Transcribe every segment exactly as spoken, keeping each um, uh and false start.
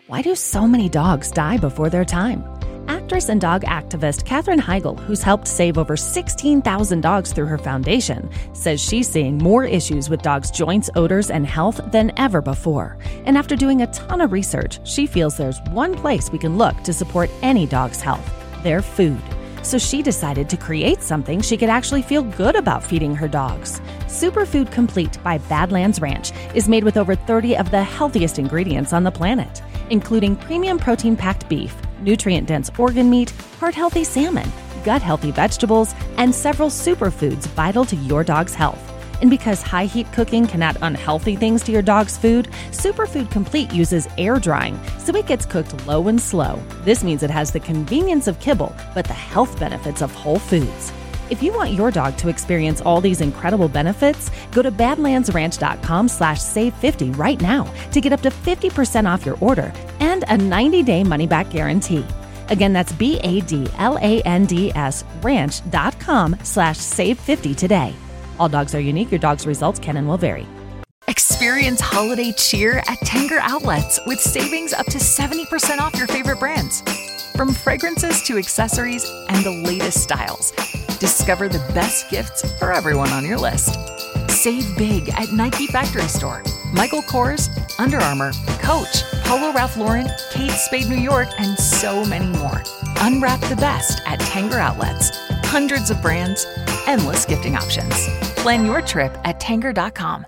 Why do so many dogs die before their time? Actress and dog activist Katherine Heigl, who's helped save over sixteen thousand dogs through her foundation, says she's seeing more issues with dogs' joints, odors, and health than ever before. And after doing a ton of research, she feels there's one place we can look to support any dog's health: their food. So she decided to create something she could actually feel good about feeding her dogs. Superfood Complete by Badlands Ranch is made with over thirty of the healthiest ingredients on the planet, including premium protein-packed beef, nutrient-dense organ meat, heart-healthy salmon, gut-healthy vegetables, and several superfoods vital to your dog's health. And because high-heat cooking can add unhealthy things to your dog's food, Superfood Complete uses air drying, so it gets cooked low and slow. This means it has the convenience of kibble, but the health benefits of whole foods. If you want your dog to experience all these incredible benefits, go to badlandsranch.com slash save 50 right now to get up to fifty percent off your order and a ninety-day money-back guarantee. Again, that's B-A-D-L-A-N-D-S ranch.com slash save 50 today. All dogs are unique. Your dog's results can and will vary. Experience holiday cheer at Tanger Outlets with savings up to seventy percent off your favorite brands. From fragrances to accessories and the latest styles, discover the best gifts for everyone on your list. Save big at Nike Factory Store, Michael Kors, Under Armour, Coach, Polo Ralph Lauren, Kate Spade New York, and so many more. Unwrap the best at Tanger Outlets. Hundreds of brands, endless gifting options. Plan your trip at tanger dot com.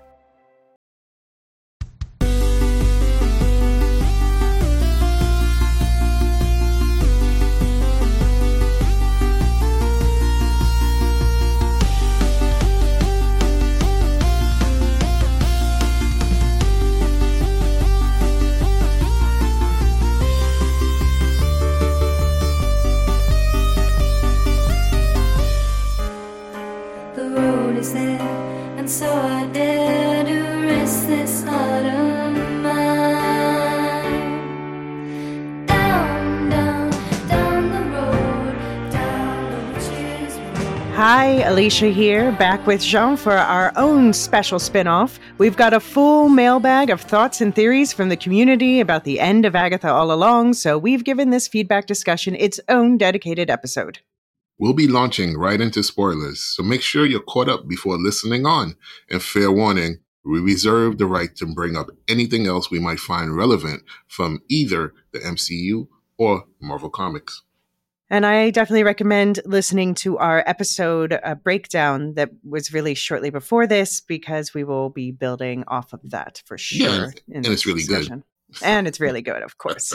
And so I dare to risk this autumn mine. Down, down, down the road, down the witch's road. Hi, Alicia here, back with Jean for our own special spin-off. We've got a full mailbag of thoughts and theories from the community about the end of Agatha all along, so we've given this feedback discussion its own dedicated episode. We'll be launching right into spoilers, so make sure you're caught up before listening on. And fair warning, we reserve the right to bring up anything else we might find relevant from either the M C U or Marvel Comics. And I definitely recommend listening to our episode uh, breakdown that was released shortly before this, because we will be building off of that for sure. Yeah, and it's really discussion. good. And it's really good, of course.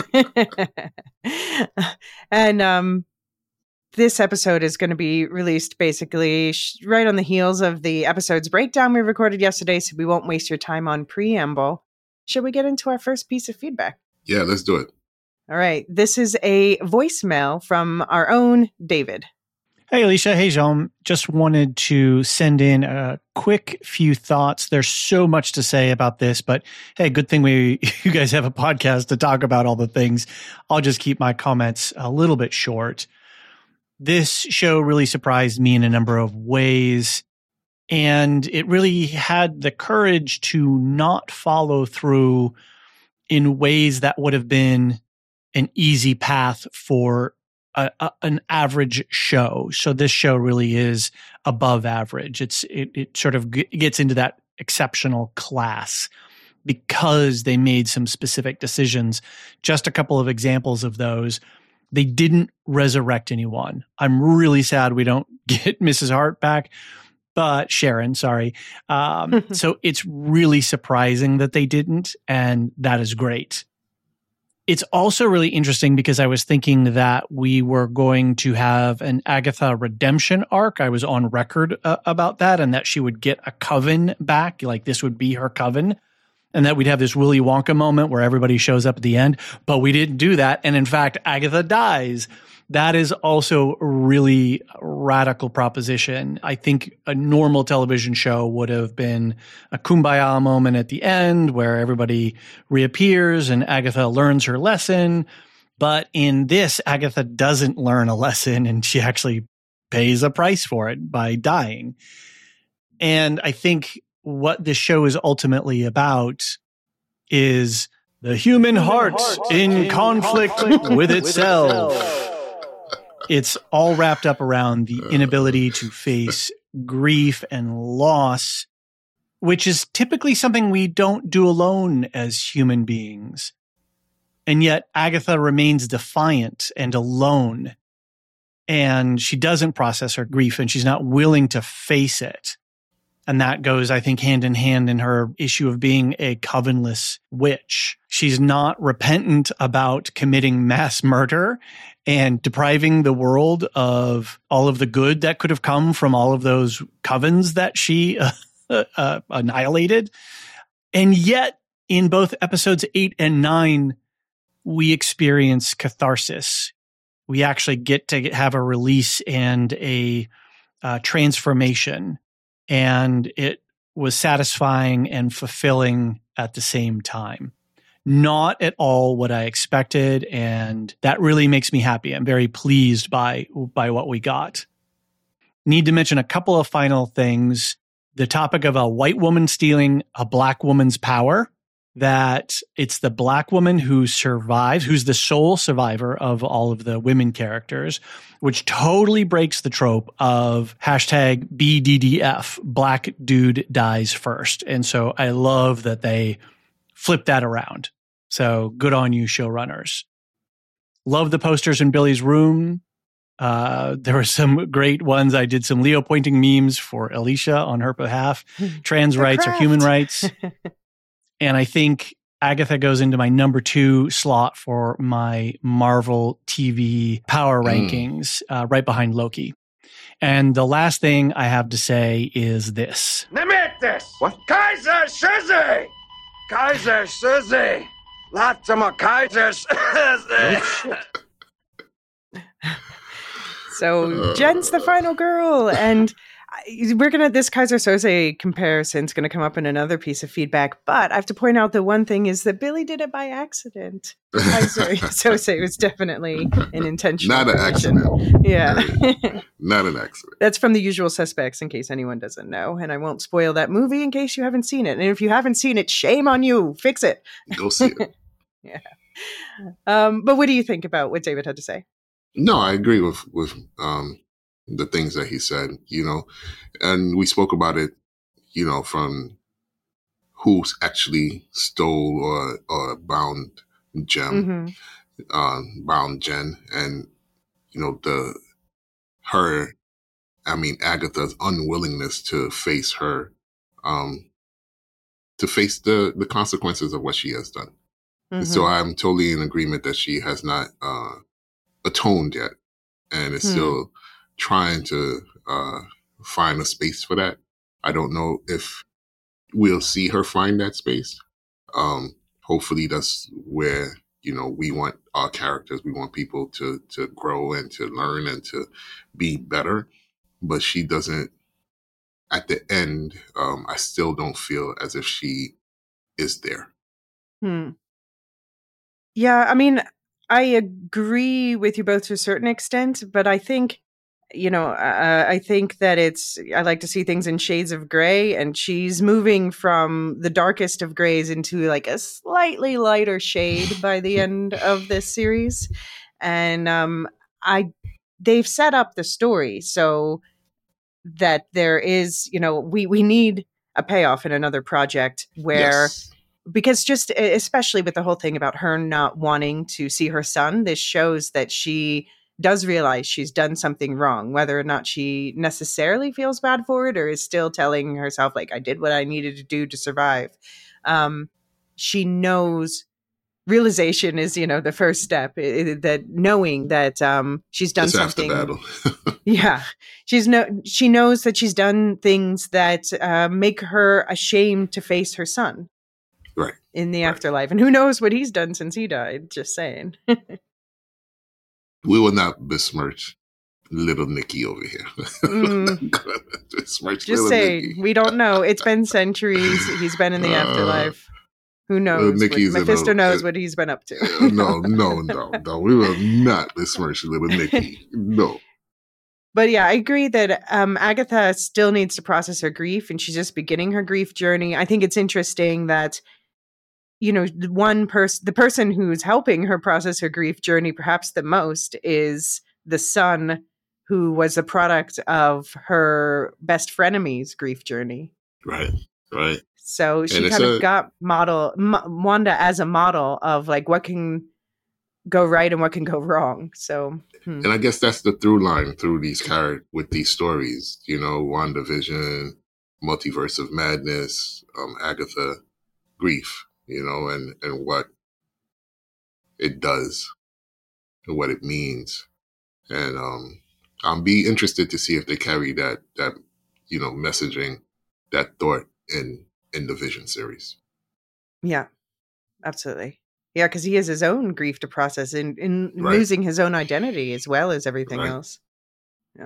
and, um, This episode is going to be released basically sh- right on the heels of the episode's breakdown we recorded yesterday, so we won't waste your time on preamble. Should we get into our first piece of feedback? Yeah, let's do it. All right. This is a voicemail from our own David. Hey, Alicia. Hey, Jean. Just wanted to send in a quick few thoughts. There's so much to say about this, but hey, good thing we you guys have a podcast to talk about all the things. I'll just keep my comments a little bit short. This show really surprised me in a number of ways, and it really had the courage to not follow through in ways that would have been an easy path for a, a, an average show. So this show really is above average. It's it, it sort of g- gets into that exceptional class because they made some specific decisions. Just a couple of examples of those. They didn't resurrect anyone. I'm really sad we don't get Missus Hart back, but Sharon, sorry. Um, so it's really surprising that they didn't, and that is great. It's also really interesting because I was thinking that we were going to have an Agatha redemption arc. I was on record uh, about that, and that she would get a coven back, like this would be her coven. And that we'd have this Willy Wonka moment where everybody shows up at the end, but we didn't do that. And in fact, Agatha dies. That is also a really radical proposition. I think a normal television show would have been a kumbaya moment at the end where everybody reappears and Agatha learns her lesson. But in this, Agatha doesn't learn a lesson, and she actually pays a price for it by dying. And I think what this show is ultimately about is The human heart in conflict with itself. It's all wrapped up around the inability to face grief and loss, which is typically something we don't do alone as human beings. And yet Agatha remains defiant and alone, and she doesn't process her grief, and she's not willing to face it. And that goes, I think, hand in hand in her issue of being a covenless witch. She's not repentant about committing mass murder and depriving the world of all of the good that could have come from all of those covens that she uh, uh, annihilated. And yet, in both episodes eight and nine, we experience catharsis. We actually get to have a release and a uh, transformation. And it was satisfying and fulfilling at the same time. Not at all what I expected, and that really makes me happy. I'm very pleased by, by what we got. Need to mention a couple of final things. The topic of a white woman stealing a black woman's power, that it's the black woman who survives, who's the sole survivor of all of the women characters, which totally breaks the trope of hashtag B D D F, black dude dies first. And so I love that they flip that around. So good on you, showrunners. Love the posters in Billy's room. Uh, there were some great ones. I did some Leo pointing memes for Alicia on her behalf. Trans rights are human rights. And I think Agatha goes into my number two slot for my Marvel T V power mm. rankings, uh, right behind Loki. And the last thing I have to say is this. Nemetes! What? Kaiser Söze! Kaiser Söze! Latimer Kaiser Söze! So Jen's the final girl, and we're gonna this Kaiser Söze comparison is gonna come up in another piece of feedback. But I have to point out that one thing is that Billy did it by accident. Kaiser Söze was definitely an intentional. Not an version. accident. Yeah, not an accident. That's from The Usual Suspects, in case anyone doesn't know. And I won't spoil that movie in case you haven't seen it. And if you haven't seen it, shame on you. Fix it. Go see it. Yeah. Um, but what do you think about what David had to say? No, I agree with with um, the things that he said, you know, and we spoke about it, you know, from who's actually stole or, or bound Jem, mm-hmm. uh, bound Jen, and, you know, the, her, I mean, Agatha's unwillingness to face her, um, to face the, the consequences of what she has done. Mm-hmm. So I'm totally in agreement that she has not, uh, atoned yet, and is hmm. still trying to uh, find a space for that. I don't know if we'll see her find that space. Um, hopefully that's where, you know, we want our characters, we want people to to grow and to learn and to be better. But she doesn't, at the end, um, I still don't feel as if she is there. Hmm. Yeah, I mean, I agree with you both to a certain extent, but I think, you know, uh, I think that it's, I like to see things in shades of gray, and she's moving from the darkest of grays into like a slightly lighter shade by the end of this series. And um, I, they've set up the story so that there is, you know, we, we need a payoff in another project where... Yes. Because just especially with the whole thing about her not wanting to see her son, this shows that she does realize she's done something wrong, whether or not she necessarily feels bad for it or is still telling herself, like, I did what I needed to do to survive. Um, she knows realization is, you know, the first step, it, that knowing that um, she's done it's something. After battle. yeah. She's no, she knows that she's done things that uh, make her ashamed to face her son. Right. In the right. afterlife. And who knows what he's done since he died, just saying. We will not besmirch little Nicky over here. Mm. besmirch just saying, we don't know. It's been centuries. He's been in the uh, afterlife. Who knows? What, Mephisto a, knows uh, what he's been up to. no, no, no, no. We will not besmirch little Nicky. No. But yeah, I agree that um, Agatha still needs to process her grief, and she's just beginning her grief journey. I think it's interesting that, you know, the one person, the person who's helping her process her grief journey perhaps the most is the son who was a product of her best frenemy's grief journey. Right, right. So she And it's kind of a got model M- Wanda as a model of like what can go right and what can go wrong. So, hmm. and I guess that's the through line through these characters with these stories. You know, WandaVision, Multiverse of Madness, um, Agatha, grief. You know, and and what it does and what it means. And um, I'll be interested to see if they carry that that you know messaging, that thought in in the Vision series. Yeah, absolutely. Yeah, because he has his own grief to process in, in Right. losing his own identity as well as everything Right. else. Yeah.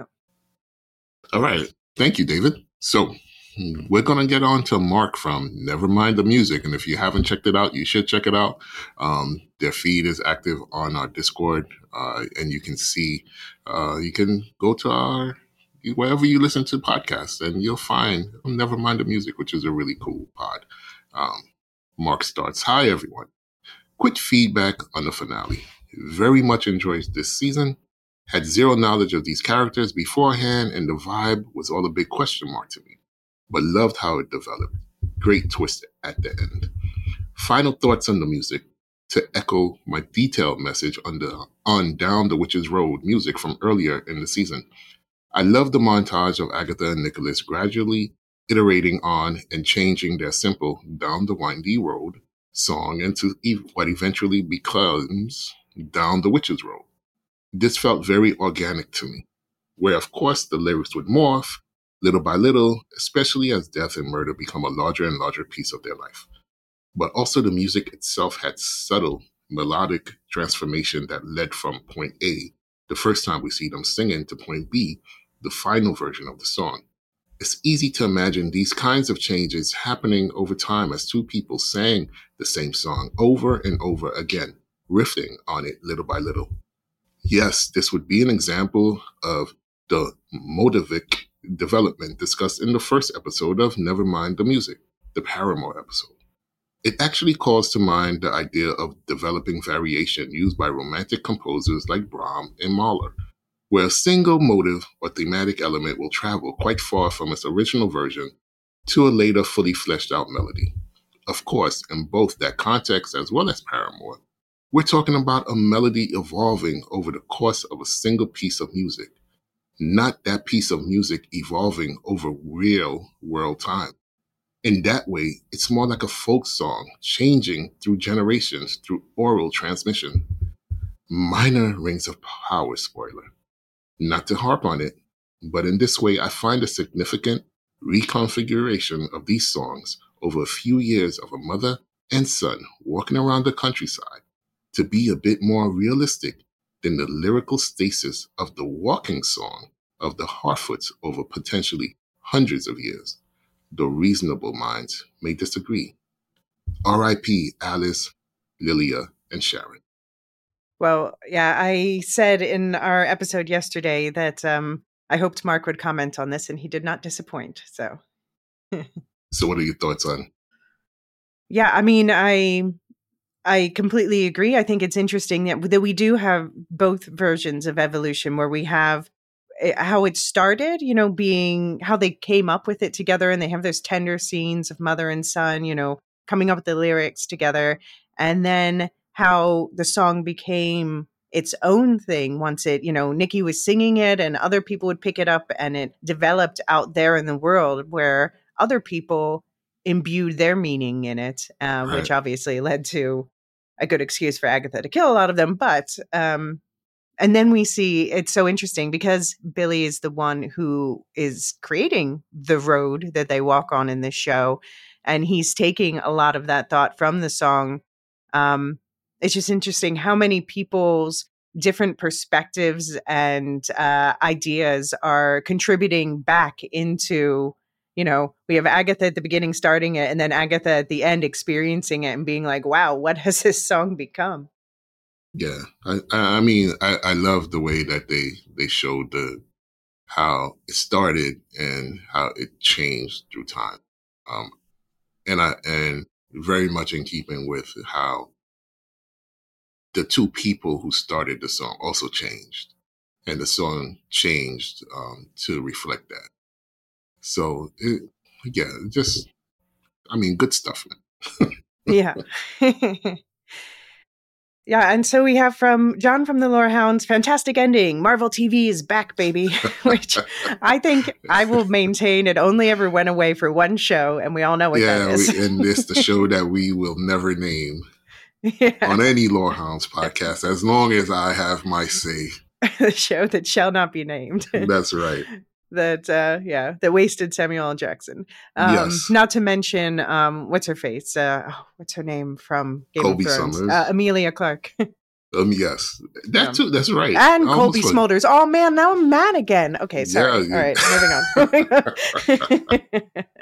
All right. Thank you, David. So we're going to get on to Mark from Nevermind the Music. And if you haven't checked it out, you should check it out. Um, their feed is active on our Discord. Uh, and you can see, uh, you can go to our, wherever you listen to podcasts, and you'll find Nevermind the Music, which is a really cool pod. Um, Mark starts, hi, everyone. Quick feedback on the finale. Very much enjoyed this season. Had zero knowledge of these characters beforehand, and the vibe was all a big question mark to me. But loved how it developed. Great twist at the end. Final thoughts on the music. To echo my detailed message on the on Down the Witch's Road music from earlier in the season. I love the montage of Agatha and Nicholas gradually iterating on and changing their simple Down the Windy Road song into what eventually becomes Down the Witch's Road. This felt very organic to me, where of course the lyrics would morph little by little, especially as death and murder become a larger and larger piece of their life. But also the music itself had subtle melodic transformation that led from point A, the first time we see them singing, to point B, the final version of the song. It's easy to imagine these kinds of changes happening over time as two people sang the same song over and over again, riffing on it little by little. Yes, this would be an example of the motivic development discussed in the first episode of Nevermind the Music, the Paramore episode. It actually calls to mind the idea of developing variation used by romantic composers like Brahms and Mahler, where a single motive or thematic element will travel quite far from its original version to a later fully fleshed out melody. Of course, in both that context as well as Paramore, we're talking about a melody evolving over the course of a single piece of music, not that piece of music evolving over real world time. In that way, it's more like a folk song changing through generations through oral transmission. Minor Rings of Power spoiler. Not to harp on it, but in this way, I find a significant reconfiguration of these songs over a few years of a mother and son walking around the countryside to be a bit more realistic than the lyrical stasis of the walking song of the Harfoots over potentially hundreds of years, though reasonable minds may disagree. R I P Alice, Lilia, and Sharon. Well, yeah, I said in our episode yesterday that um, I hoped Mark would comment on this, and he did not disappoint. So, So what are your thoughts on? yeah, I mean, I I completely agree. I think it's interesting that, that we do have both versions of evolution where we have eh, how it started, you know, being how they came up with it together, and they have those tender scenes of mother and son, you know, coming up with the lyrics together, and then how the song became its own thing once it, you know, Nikki was singing it and other people would pick it up, and it developed out there in the world where other people imbued their meaning in it, uh, which Right. obviously led to a good excuse for Agatha to kill a lot of them. But, um, and then we see it's so interesting because Billy is the one who is creating the road that they walk on in this show. And he's taking a lot of that thought from the song. Um, it's just interesting how many people's different perspectives and uh, ideas are contributing back into, you know, we have Agatha at the beginning starting it, and then Agatha at the end experiencing it and being like, wow, what has this song become? Yeah, I, I I mean, I, I love the way that they they showed the how it started and how it changed through time. Um, and I and very much in keeping with how the two people who started the song also changed, and the song changed um, to reflect that. So, it, yeah, just, I mean, good stuff, man. Yeah. Yeah, and so we have from John from the Lorehounds, fantastic ending. Marvel T V is back, baby. Which I think I will maintain it only ever went away for one show, and we all know what Yeah, that is. we, and it's the show that we will never name Yeah. on any Lorehounds podcast as long as I have my say. The show that shall not be named. That's right. That uh yeah, that wasted Samuel L. Jackson. Um Yes. not to mention um what's her face? Uh oh, what's her name from Game Colby of Thrones? Summers. Uh, Amelia Clark. Um, yes, that Yeah. too. That's right. And I Colby almost Smulders. Oh man, now I'm mad again. Okay, sorry. Yeah, All right, moving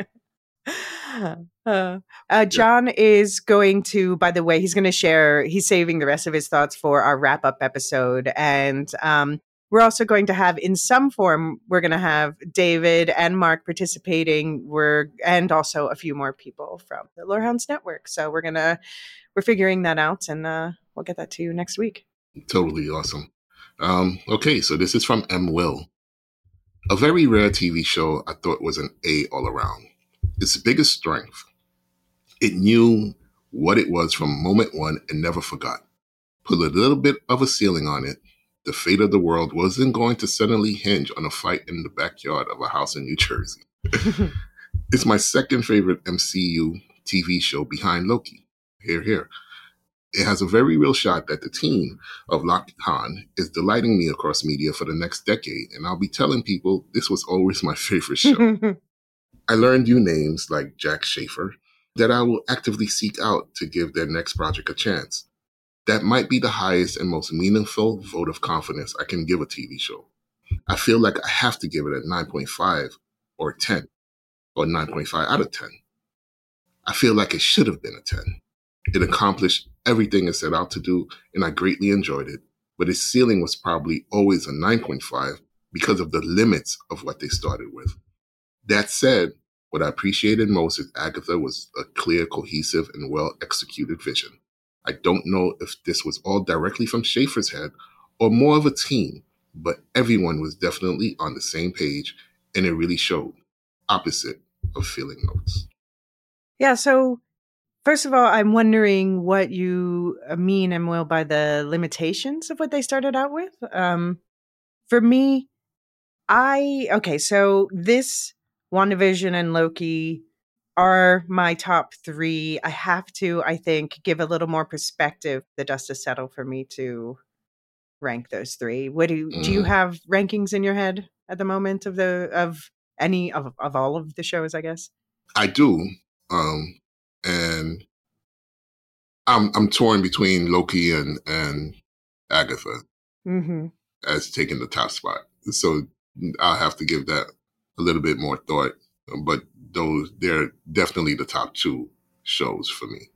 on. uh, uh, John is going to, by the way, he's going to share, he's saving the rest of his thoughts for our wrap up episode. And um, we're also going to have, in some form, we're going to have David and Mark participating. We're, and also a few more people from the Lorehounds Network. So we're going to, we're figuring that out, and uh, we'll get that to you next week. Totally awesome. Um, okay, so this is from M. Will. A very rare T V show I thought was an A all around. Its biggest strength, it knew what it was from moment one and never forgot. Put a little bit of a ceiling on it. The fate of the world wasn't going to suddenly hinge on a fight in the backyard of a house in New Jersey. It's my second favorite M C U T V show behind Loki. Here, here. It has a very real shot that the team of Lock Han is delighting me across media for the next decade, and I'll be telling people this was always my favorite show. I learned new names like Jack Schaefer that I will actively seek out to give their next project a chance. That might be the highest and most meaningful vote of confidence I can give a T V show. I feel like I have to give it a nine point five or ten or nine point five out of ten. I feel like it should have been a ten. It accomplished everything it set out to do, and I greatly enjoyed it, but its ceiling was probably always a nine point five because of the limits of what they started with. That said, what I appreciated most is Agatha was a clear, cohesive, and well-executed vision. I don't know if this was all directly from Schaefer's head or more of a team, but everyone was definitely on the same page, and it really showed, opposite of feeling notes. Yeah, so first of all, I'm wondering what you uh, mean and will by the limitations of what they started out with. Um, for me, I, okay, so this WandaVision and Loki are my top three. I have to, I think, give a little more perspective. The dust has settled for me to rank those three. What do you, do you Mm. have rankings in your head at the moment of the, of any of, of all of the shows, I guess? I do, um, and I'm I'm torn between Loki and and Agatha Mm-hmm. as taking the top spot. So I'll have to give that a little bit more thought. But those they're definitely the top two shows for me.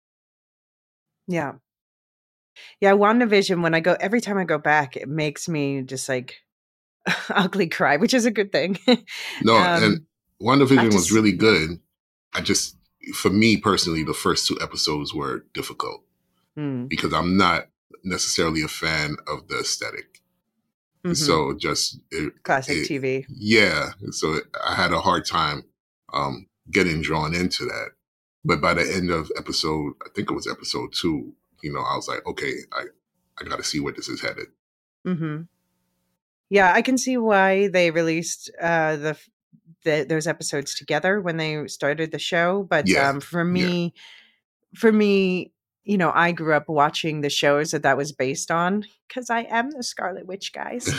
Yeah. Yeah, WandaVision, when I go, every time I go back, it makes me just like ugly cry, which is a good thing. No, Um, and WandaVision I've was just- really good. I just, for me personally, the first two episodes were difficult mm, because I'm not necessarily a fan of the aesthetic. mhm. So just it, Classic it- T V. Yeah, so I had a hard time um, getting drawn into that. But by the end of episode, I think it was episode two, you know, I was like, okay, I, I got to see where this is headed. hmm Yeah, I can see why they released uh, the, the those episodes together when they started the show. But Yeah, um, for me, for me, you know, I grew up watching the shows that that was based on because I am the Scarlet Witch, guys.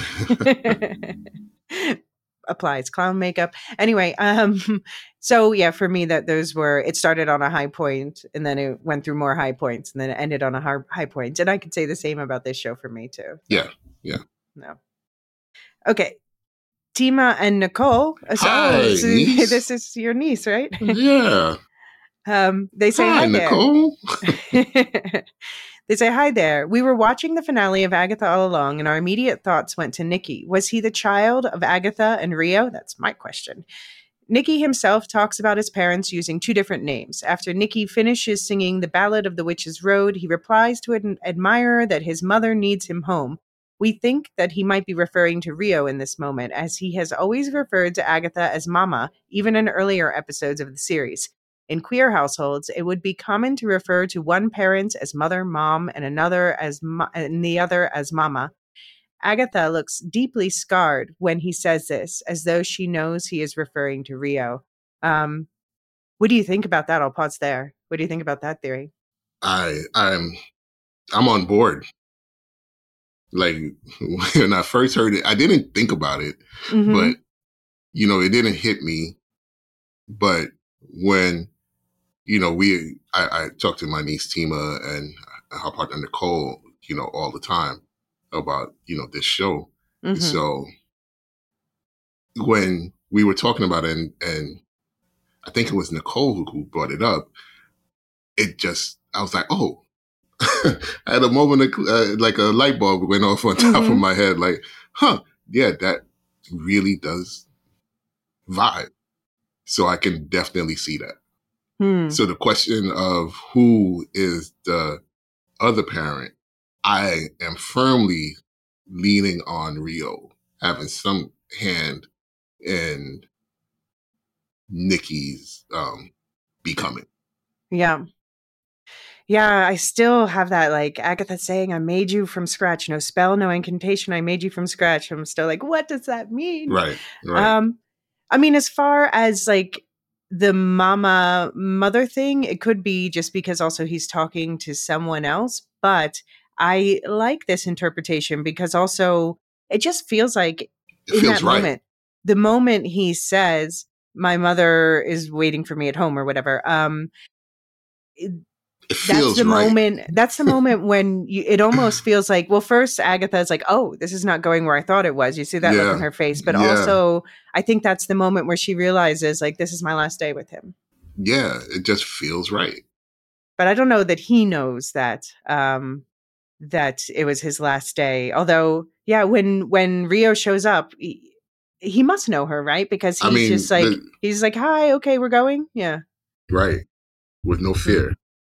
Applies clown makeup. Anyway, um, so yeah, for me, that those were, it started on a high point and then it went through more high points and then it ended on a high, high point. And I could say the same about this show for me too. Yeah, yeah. No. Okay. Tima and Nicole. Uh, So, Hi, so niece. this is your niece, right? Yeah. Um, they say Hi, hi, there. Nicole. They say, hi there. We were watching the finale of Agatha all along, and our immediate thoughts went to Nikki. Was he the child of Agatha and Rio? That's my question. Nikki himself talks about his parents using two different names. After Nikki finishes singing the Ballad of the Witch's Road, he replies to an admirer that his mother needs him home. We think that he might be referring to Rio in this moment, as he has always referred to Agatha as Mama, even in earlier episodes of the series. In queer households, it would be common to refer to one parent as mother, mom, and another as mo- and the other as mama. Agatha looks deeply scarred when he says this, as though she knows he is referring to Rio. Um, what do you think about that? I'll pause there. What do you think about that theory? I I'm I'm on board. Like when I first heard it, I didn't think about it, Mhm. but you know, it didn't hit me. But when you know, we I, I talk to my niece Tima and her partner Nicole, you know, all the time about you know this show. Mhm. So when we were talking about it, and, and I think it was Nicole who, who brought it up, it just I was like, oh. I had a moment of, uh, like a light bulb went off on top of Mhm. my head. Like, huh, yeah, that really does vibe. So I can definitely see that. Hmm. So the question of who is the other parent, I am firmly leaning on Rio having some hand in Nikki's um, becoming. Yeah. Yeah, I still have that, like, Agatha saying, I made you from scratch. No spell, no incantation. I made you from scratch. I'm still like, what does that mean? Right, right. Um, I mean, as far as like the mama mother thing, it could be just because also he's talking to someone else. But I like this interpretation because also it just feels like It in feels that right. moment, the moment he says, my mother is waiting for me at home or whatever, um, it- It that's feels the right. moment that's the moment when you, it almost feels like, well, first Agatha's like, oh, this is not going where I thought it was. You see that look on Yeah, her face, but yeah. also I think that's the moment where she realizes, like, this is my last day with him. Yeah, it just feels right. But I don't know that he knows that um that it was his last day. Although, yeah, when when Rio shows up, he, he must know her, right? Because I he's mean, just like the, he's like, hi, okay, we're going. Yeah. right, with no fear.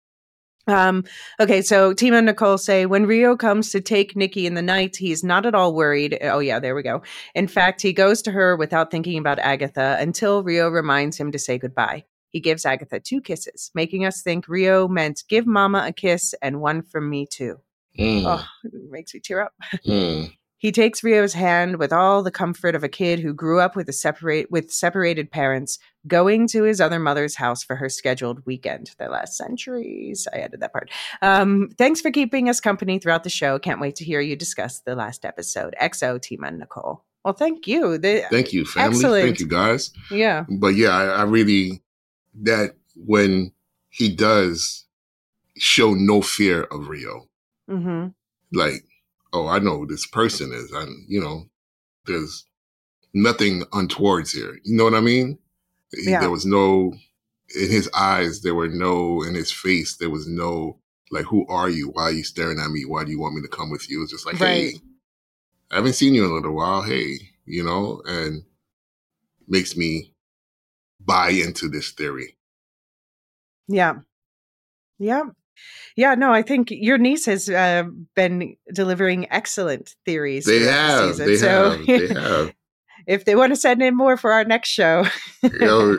Um, okay, so Tima and Nicole say when Rio comes to take Nikki in the night, he's not at all worried. Oh, yeah, there we go. In fact, he goes to her without thinking about Agatha until Rio reminds him to say goodbye. He gives Agatha two kisses, making us think Rio meant give Mama a kiss and one from me too. Mm, Oh, it makes me tear up. mm. He takes Rio's hand with all the comfort of a kid who grew up with a separate with separated parents, going to his other mother's house for her scheduled weekend. They last centuries. I added that part. Um, thanks for keeping us company throughout the show. Can't wait to hear you discuss the last episode. X O, Tima and Nicole. Well, thank you. The, Thank you, family. excellent. Thank you, guys. Yeah. But yeah, I, I really, that when he does show no fear of Rio, Mm-hmm. like, oh, I know who this person is. I, you know, there's nothing untowards here. You know what I mean? He, Yeah. There was no, in his eyes, there were no, in his face, there was no, like, who are you? Why are you staring at me? Why do you want me to come with you? It's just like, Right. hey, I haven't seen you in a little while. Hey, you know, and makes me buy into this theory. Yeah. Yeah. Yeah, no, I think your niece has uh, been delivering excellent theories They throughout have, the season. they so have, they have. if they want to send in more for our next show. You know,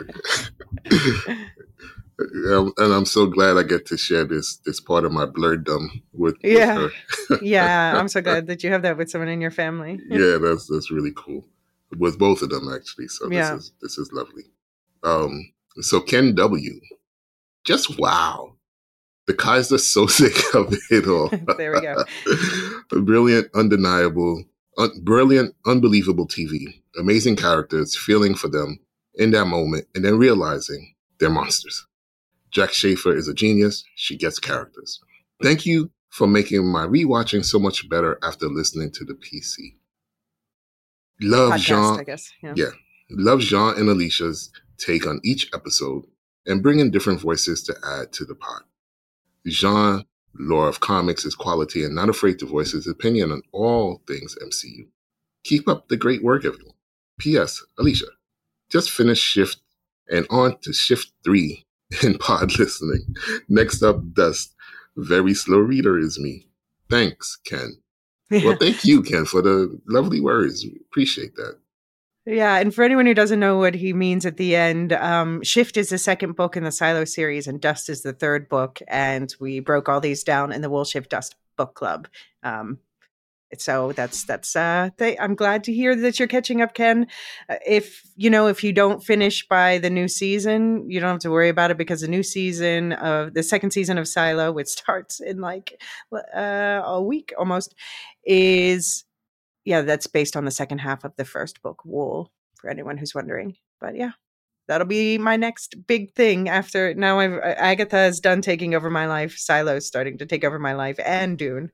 um, and I'm so glad I get to share this this part of my blurredom with, Yeah. with her. Yeah, I'm so glad that you have that with someone in your family. Yeah, that's that's really cool. With both of them actually. So Yeah. this is this is lovely. Um so Ken W. Just wow. The Kaiser Sose of it all. There we go. Brilliant, undeniable, un- brilliant, unbelievable T V. Amazing characters, feeling for them in that moment, and then realizing they're monsters. Jack Schaefer is a genius. She gets characters. Thank you for making my rewatching so much better after listening to the P C. Love Podcast, Jean. I guess. Yeah. Yeah. Love Jean and Alicia's take on each episode and bring in different voices to add to the pod. Jean, lore of comics, is quality and not afraid to voice his opinion on all things M C U. Keep up the great work, everyone. P S. Alicia, just finished Shift And on to shift three in pod listening. Next up, Dust. Very slow reader is me. Thanks, Ken. Well, thank you, Ken, for the lovely words. We appreciate that. Yeah, and for anyone who doesn't know what he means at the end, um, Shift is the second book in the Silo series, and Dust is the third book. And we broke all these down in the Wool Shift Dust book club. Um, so that's that's. Uh, th- I'm glad to hear that you're catching up, Ken. Uh, if you know if you don't finish by the new season, you don't have to worry about it because the new season of the second season of Silo, which starts in like uh, a week almost, is. Yeah, that's based on the second half of the first book, Wool, for anyone who's wondering. But yeah, that'll be my next big thing after now I've Agatha is done taking over my life. Silo's starting to take over my life, and Dune.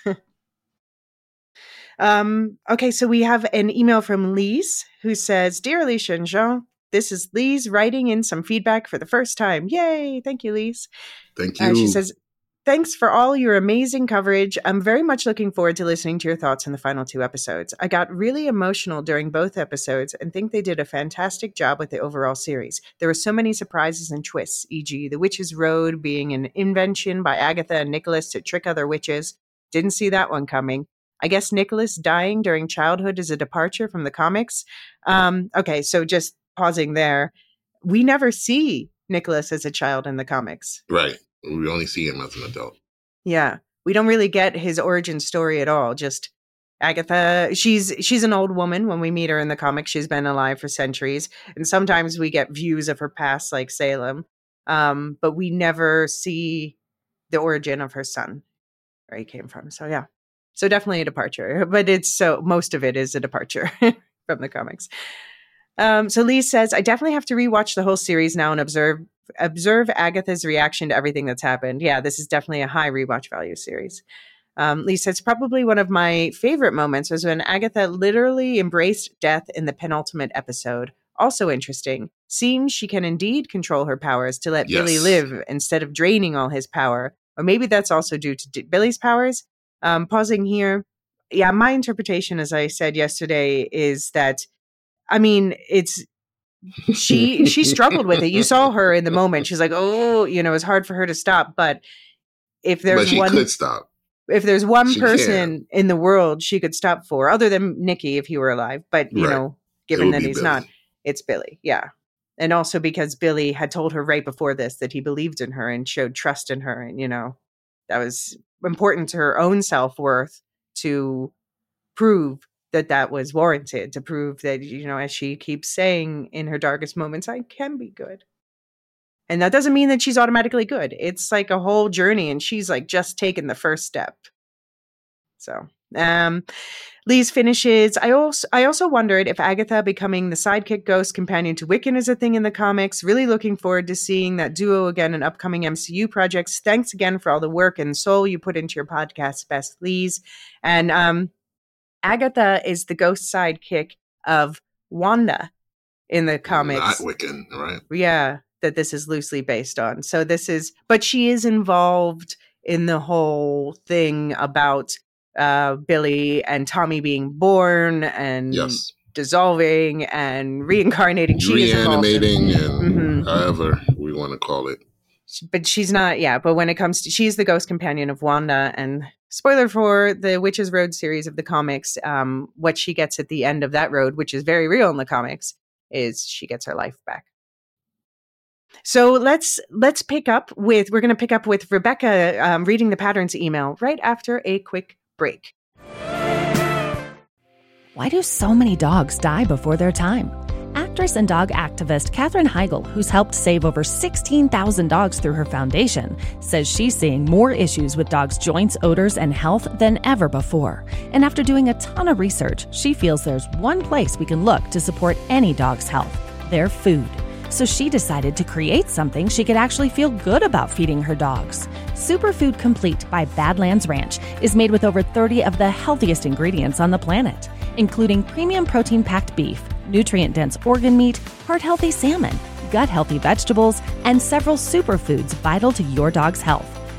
um, okay, so we have an email from Lise who says, Dear Alicia and Jean, this is Lise writing in some feedback for the first time. Yay! Thank you, Lise. Thank you. Uh, she says, Thanks for all your amazing coverage. I'm very much looking forward to listening to your thoughts in the final two episodes. I got really emotional during both episodes and think they did a fantastic job with the overall series. There were so many surprises and twists, for example the Witch's Road being an invention by Agatha and Nicholas to trick other witches. Didn't see that one coming. I guess Nicholas dying during childhood is a departure from the comics. Um, okay, so just pausing there. We never see Nicholas as a child in the comics. Right. We only see him as an adult. Yeah. We don't really get his origin story at all. Just Agatha, she's she's an old woman when we meet her in the comics. She's been alive for centuries. And sometimes we get views of her past, like Salem. Um, but we never see the origin of her son, where he came from. So yeah. So definitely a departure. But it's so most of it is a departure from the comics. Um, so Lee says, I definitely have to rewatch the whole series now and observe observe Agatha's reaction to everything that's happened. Yeah, this is definitely a high rewatch value series. Um, Lee says, probably one of my favorite moments was when Agatha literally embraced death in the penultimate episode. Also interesting. Seems she can indeed control her powers to let Yes. Billy live instead of draining all his power. Or maybe that's also due to D- Billy's powers. Um, pausing here. Yeah, my interpretation, as I said yesterday, is that, I mean, it's, she she struggled with it. You saw her in the moment. She's like, oh, you know, it's hard for her to stop. But if there's but she one, could stop. if there's one She person in the world she could stop for, other than Nikki, if he were alive, but you Right. know, It given would that be he's Billy. not, it's Billy. Yeah, and also because Billy had told her right before this that he believed in her and showed trust in her, and you know, that was important to her own self-worth to prove that that was warranted, to prove that, you know, as she keeps saying in her darkest moments, I can be good. And that doesn't mean that she's automatically good. It's like a whole journey, and she's like just taken the first step. So, um, Lise finishes. I also I also wondered if Agatha becoming the sidekick ghost companion to Wiccan is a thing in the comics. Really looking forward to seeing that duo again in upcoming M C U projects. Thanks again for all the work and soul you put into your podcast, best Lise. And um, Agatha is the ghost sidekick of Wanda in the comics. Not Wiccan, right? Yeah, that this is loosely based on. So this is, but she is involved in the whole thing about uh, Billy and Tommy being born and Yes. dissolving and reincarnating. She is involved in- Reanimating and Mhm. however we want to call it. but she's not, yeah, but when it comes to, she's the ghost companion of Wanda, and spoiler for the Witch's Road series of the comics, um, what she gets at the end of that road, which is very real in the comics, is she gets her life back. So let's let's pick up with, we're going to pick up with Rebecca um, reading the Patterns email right after a quick break. Why do so many dogs die before their time? Actress and dog activist Katherine Heigl, who's helped save over sixteen thousand dogs through her foundation, says she's seeing more issues with dogs' joints, odors, and health than ever before. And after doing a ton of research, she feels there's one place we can look to support any dog's health: their food. So she decided to create something she could actually feel good about feeding her dogs. Superfood Complete by Badlands Ranch is made with over thirty of the healthiest ingredients on the planet, including premium protein-packed beef, nutrient-dense organ meat, heart-healthy salmon, gut-healthy vegetables, and several superfoods vital to your dog's health.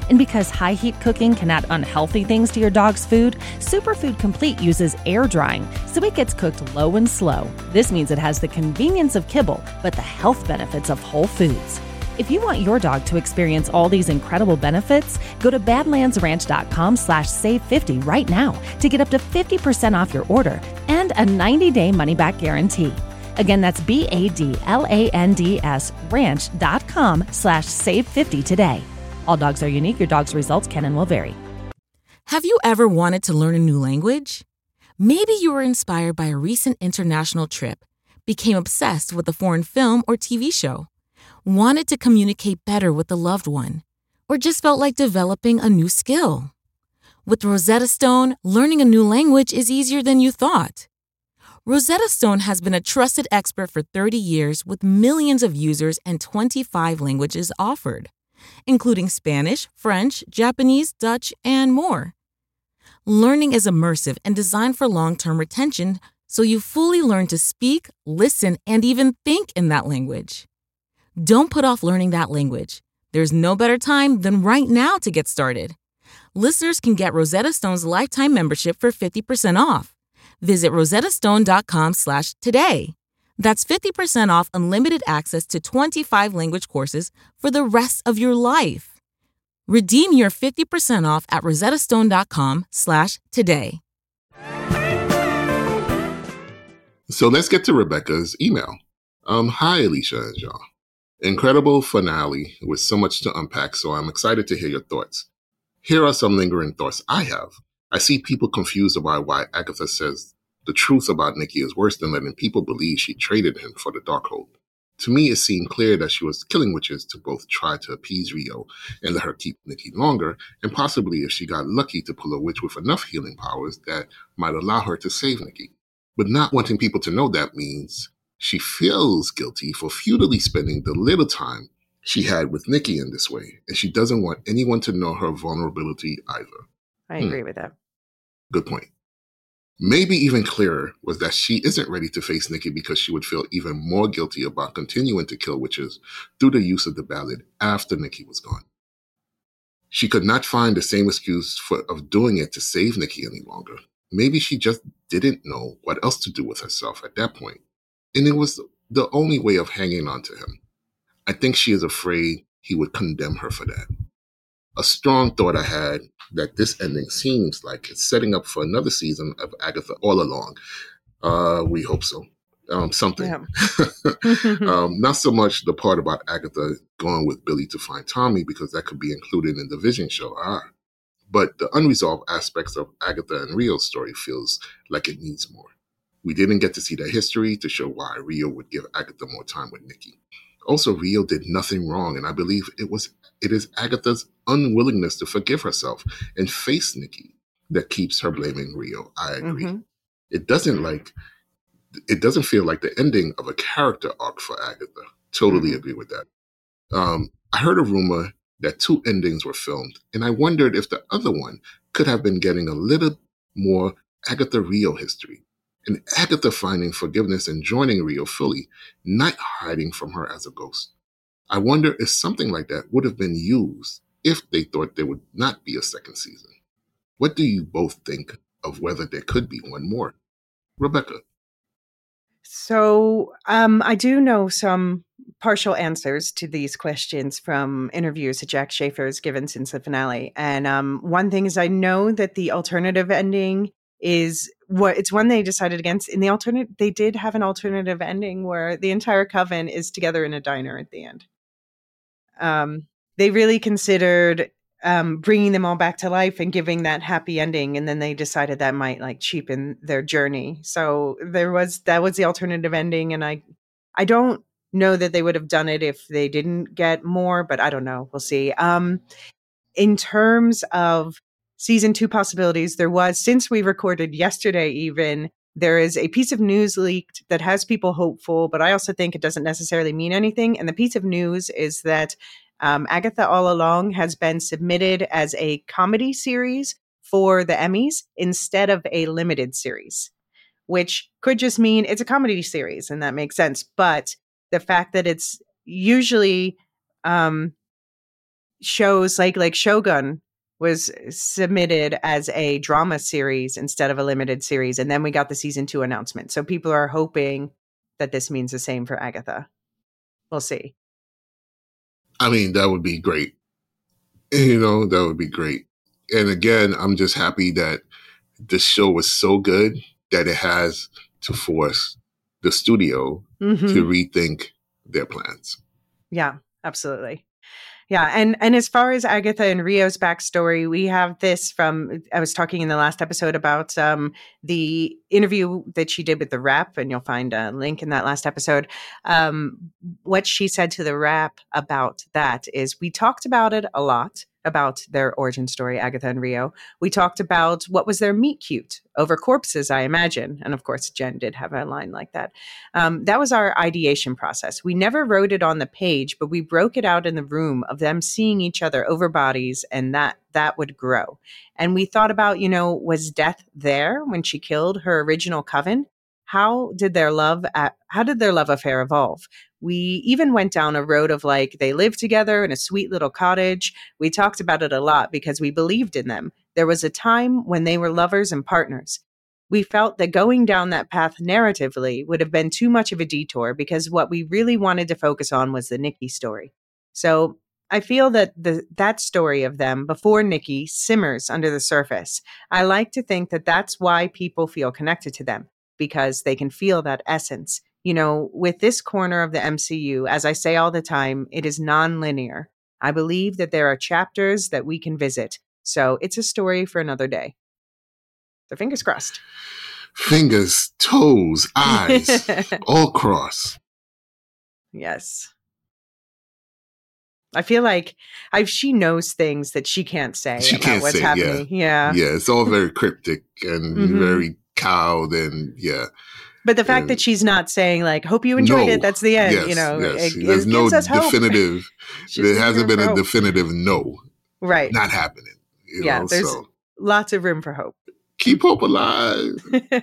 And because high heat cooking can add unhealthy things to your dog's food, Superfood Complete uses air drying, so it gets cooked low and slow. This means it has the convenience of kibble, but the health benefits of whole foods. If you want your dog to experience all these incredible benefits, go to badlandsranch.com slash save 50 right now to get up to fifty percent off your order and a ninety-day money-back guarantee. Again, that's B-A-D-L-A-N-D-S ranch.com slash save 50 today. All dogs are unique. Your dog's results can and will vary. Have you ever wanted to learn a new language? Maybe you were inspired by a recent international trip, became obsessed with a foreign film or T V show, wanted to communicate better with a loved one, or just felt like developing a new skill. With Rosetta Stone, learning a new language is easier than you thought. Rosetta Stone has been a trusted expert for thirty years with millions of users and twenty-five languages offered, including Spanish, French, Japanese, Dutch, and more. Learning is immersive and designed for long-term retention, so you fully learn to speak, listen, and even think in that language. Don't put off learning that language. There's no better time than right now to get started. Listeners can get Rosetta Stone's lifetime membership for fifty percent off. Visit rosettastone.com slash today. That's fifty percent off unlimited access to twenty-five language courses for the rest of your life. Redeem your fifty percent off at rosettastone.com slash today. So let's get to Rebecca's email. Um, hi, Alicia and Jean. Incredible finale with so much to unpack, so I'm excited to hear your thoughts. Here are some lingering thoughts I have. I see people confused about why Agatha says the truth about Nikki is worse than letting people believe she traded him for the Darkhold. To me, it seemed clear that she was killing witches to both try to appease Rio and let her keep Nikki longer, and possibly if she got lucky to pull a witch with enough healing powers that might allow her to save Nikki. But not wanting people to know that means she feels guilty for futilely spending the little time she had with Nikki in this way, and she doesn't want anyone to know her vulnerability either. I Hmm. agree with that. Good point. Maybe even clearer was that she isn't ready to face Nikki because she would feel even more guilty about continuing to kill witches through the use of the ballad after Nikki was gone. She could not find the same excuse for of doing it to save Nikki any longer. Maybe she just didn't know what else to do with herself at that point, and it was the only way of hanging on to him. I think she is afraid he would condemn her for that. A strong thought I had that this ending seems like it's setting up for another season of Agatha all along. Uh, we hope so. Um, something. Yeah. um, not so much the part about Agatha going with Billy to find Tommy, because that could be included in the Vision show. Ah. But the unresolved aspects of Agatha and Rio's story feels like it needs more. We didn't get to see their history to show why Rio would give Agatha more time with Nikki. Also, Rio did nothing wrong, and I believe it was it is Agatha's unwillingness to forgive herself and face Nikki that keeps her blaming Rio. I agree. Mm-hmm. It doesn't like it doesn't feel like the ending of a character arc for Agatha. Totally Mm-hmm. agree with that. Um, I heard a rumor that two endings were filmed, and I wondered if the other one could have been getting a little more Agatha Rio history. And Agatha finding forgiveness and joining Rio fully, not hiding from her as a ghost. I wonder if something like that would have been used if they thought there would not be a second season. What do you both think of whether there could be one more? Rebecca. So um, I do know some partial answers to these questions from interviews that Jack Schaefer has given since the finale. And um, one thing is I know that the alternative ending is what it's one they decided against. In the alternate, they did have an alternative ending where the entire coven is together in a diner at the end. Um, they really considered um, bringing them all back to life and giving that happy ending, and then they decided that might like cheapen their journey. So there was that was the alternative ending, and I, I don't know that they would have done it if they didn't get more, but I don't know. We'll see. Um, in terms of season two possibilities, there was, since we recorded yesterday even, there is a piece of news leaked that has people hopeful, but I also think it doesn't necessarily mean anything. And the piece of news is that um, Agatha All Along has been submitted as a comedy series for the Emmys instead of a limited series, which could just mean it's a comedy series, and that makes sense. But the fact that it's usually um, shows like like Shogun was submitted as a drama series instead of a limited series, and then we got the season two announcement. So people are hoping that this means the same for Agatha. We'll see. I mean, that would be great. You know, that would be great. And again, I'm just happy that the show was so good that it has to force the studio Mhm. to rethink their plans. Yeah, absolutely. Yeah, and and as far as Agatha and Rio's backstory, we have this from, I was talking in the last episode about um, the interview that she did with the Rep, and you'll find a link in that last episode. Um, what she said to the Rep about that is, we talked about it a lot, about their origin story, Agatha and Rio. We talked about what was their meet cute over corpses, I imagine. And of course, Jen did have a line like that. Um, that was our ideation process. We never wrote it on the page, but we broke it out in the room of them seeing each other over bodies, and that that would grow. And we thought about, you know, was death there when she killed her original coven? How did their love, uh, how did their love affair evolve? We even went down a road of like, they lived together in a sweet little cottage. We talked about it a lot because we believed in them. There was a time when they were lovers and partners. We felt that going down that path narratively would have been too much of a detour, because what we really wanted to focus on was the Nikki story. So I feel that the that story of them before Nikki simmers under the surface. I like to think that that's why people feel connected to them, because they can feel that essence. You know, with this corner of the M C U, as I say all the time, it is non-linear. I believe that there are chapters that we can visit. So it's a story for another day. So fingers crossed. Fingers, toes, eyes, all cross. Yes. I feel like I she knows things that she can't say She about can't what's say, happening. Yeah. Yeah, it's all very cryptic and Mhm. very cowed, and yeah. But the fact And- that she's not saying like, hope you enjoyed No. it, that's the end, Yes, you know, yes. it, There's it no gives us hope. definitive. She's There leaving hasn't room been for a hope. definitive no, Right. not happening. You Yeah, know, there's- so Lots of room for hope. keep hope alive.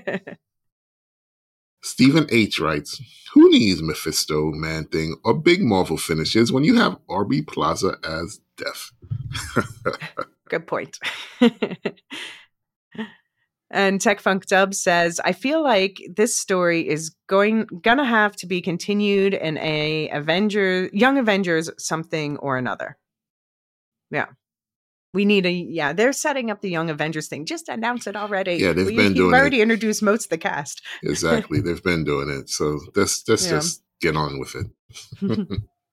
Stephen H. writes, who needs Mephisto, Man-Thing, or big Marvel finishes when you have Aubrey Plaza as Death? Good point. And Tech Funk Dub says, I feel like this story is going gonna have to be continued in a Avengers, Young Avengers something or another. Yeah. We need a, yeah, they're setting up the Young Avengers thing. Just announce it already. Yeah, they've We- been you've doing already it. introduced most of the cast. Exactly. They've been doing it. So let's, let's Yeah. just get on with it.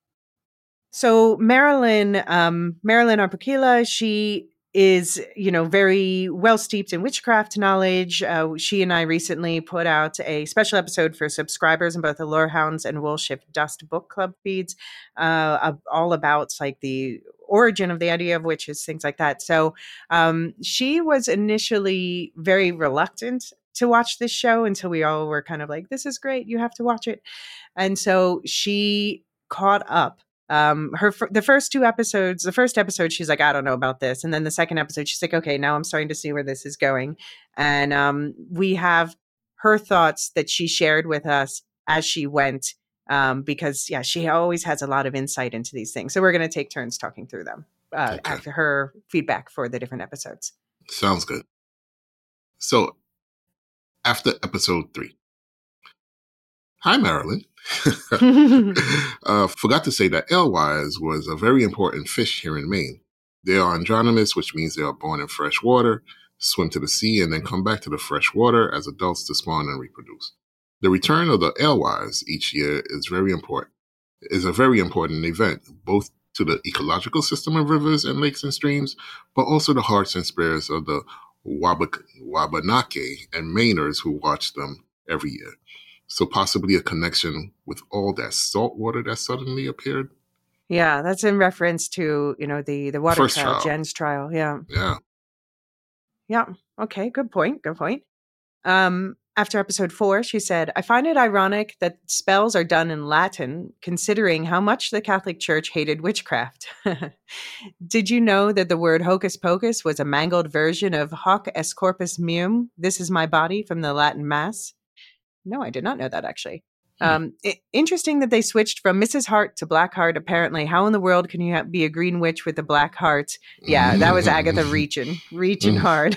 So Marilyn, um, Marilyn Arpakila, she is, you know, very well steeped in witchcraft knowledge. Uh, she and I recently put out a special episode for subscribers in both the Lorehounds and Woolshift Dust book club feeds, uh, all about like the origin of the idea of witches, things like that. So um, she was initially very reluctant to watch this show until we all were kind of like, this is great, you have to watch it. And so she caught up. Um, her fir- the first two episodes, the first episode, she's like, I don't know about this, and then the second episode, she's like, okay, now I'm starting to see where this is going, and um, we have her thoughts that she shared with us as she went, um, because yeah, she always has a lot of insight into these things. So we're going to take turns talking through them uh, Okay. after her feedback for the different episodes. Sounds good. So after episode three. Hi, Marilyn. uh, forgot to say that alewives was a very important fish here in Maine. They are androgynous, which means they are born in fresh water, swim to the sea, and then come back to the fresh water as adults to spawn and reproduce. The return of the alewives each year is very important. Is a very important event, both to the ecological system of rivers and lakes and streams, but also the hearts and spirits of the Wabak- Wabanaki and Mainers who watch them every year. So possibly a connection with all that salt water that suddenly appeared. Yeah, that's in reference to, you know, the the water First trial, trial. Jen's trial. Yeah. Yeah. Yeah. Okay. Good point. Good point. Um, after episode four, she said, I find it ironic that spells are done in Latin, considering how much the Catholic Church hated witchcraft. Did you know that the word hocus pocus was a mangled version of hoc est corpus meum? This is my body from the Latin Mass. No, I did not know that actually. Um, i- interesting that they switched from Missus Hart to Blackheart. Apparently, how in the world can you ha- be a green witch with a black heart? Yeah, that was Agatha reaching, reaching hard.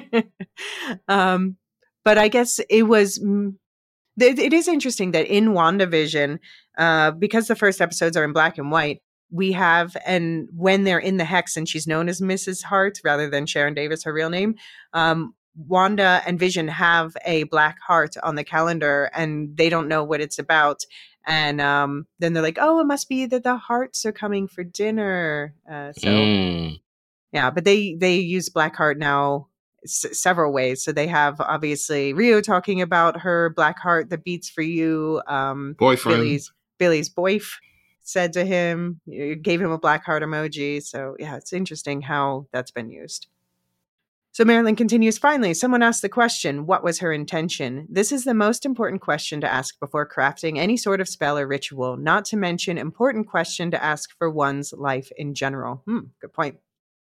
um, but I guess it was. mm, It, it is interesting that in WandaVision, uh, because the first episodes are in black and white, we have, and when they're in the hex and she's known as Missus Hart rather than Sharon Davis, her real name, um, Wanda and Vision have a black heart on the calendar and they don't know what it's about. And um, then they're like, oh, it must be that the hearts are coming for dinner. Uh, so, Mm. yeah, but they, they use Blackheart now s- several ways. So they have obviously Rio talking about her black heart that beats for you. Um, Boyfriend. Billy's Billy's boyf said to him, you gave him a black heart emoji. So yeah, it's interesting how that's been used. So Marilyn continues, finally, someone asked the question, what was her intention? This is the most important question to ask before crafting any sort of spell or ritual, not to mention important question to ask for one's life in general. Hmm, good point.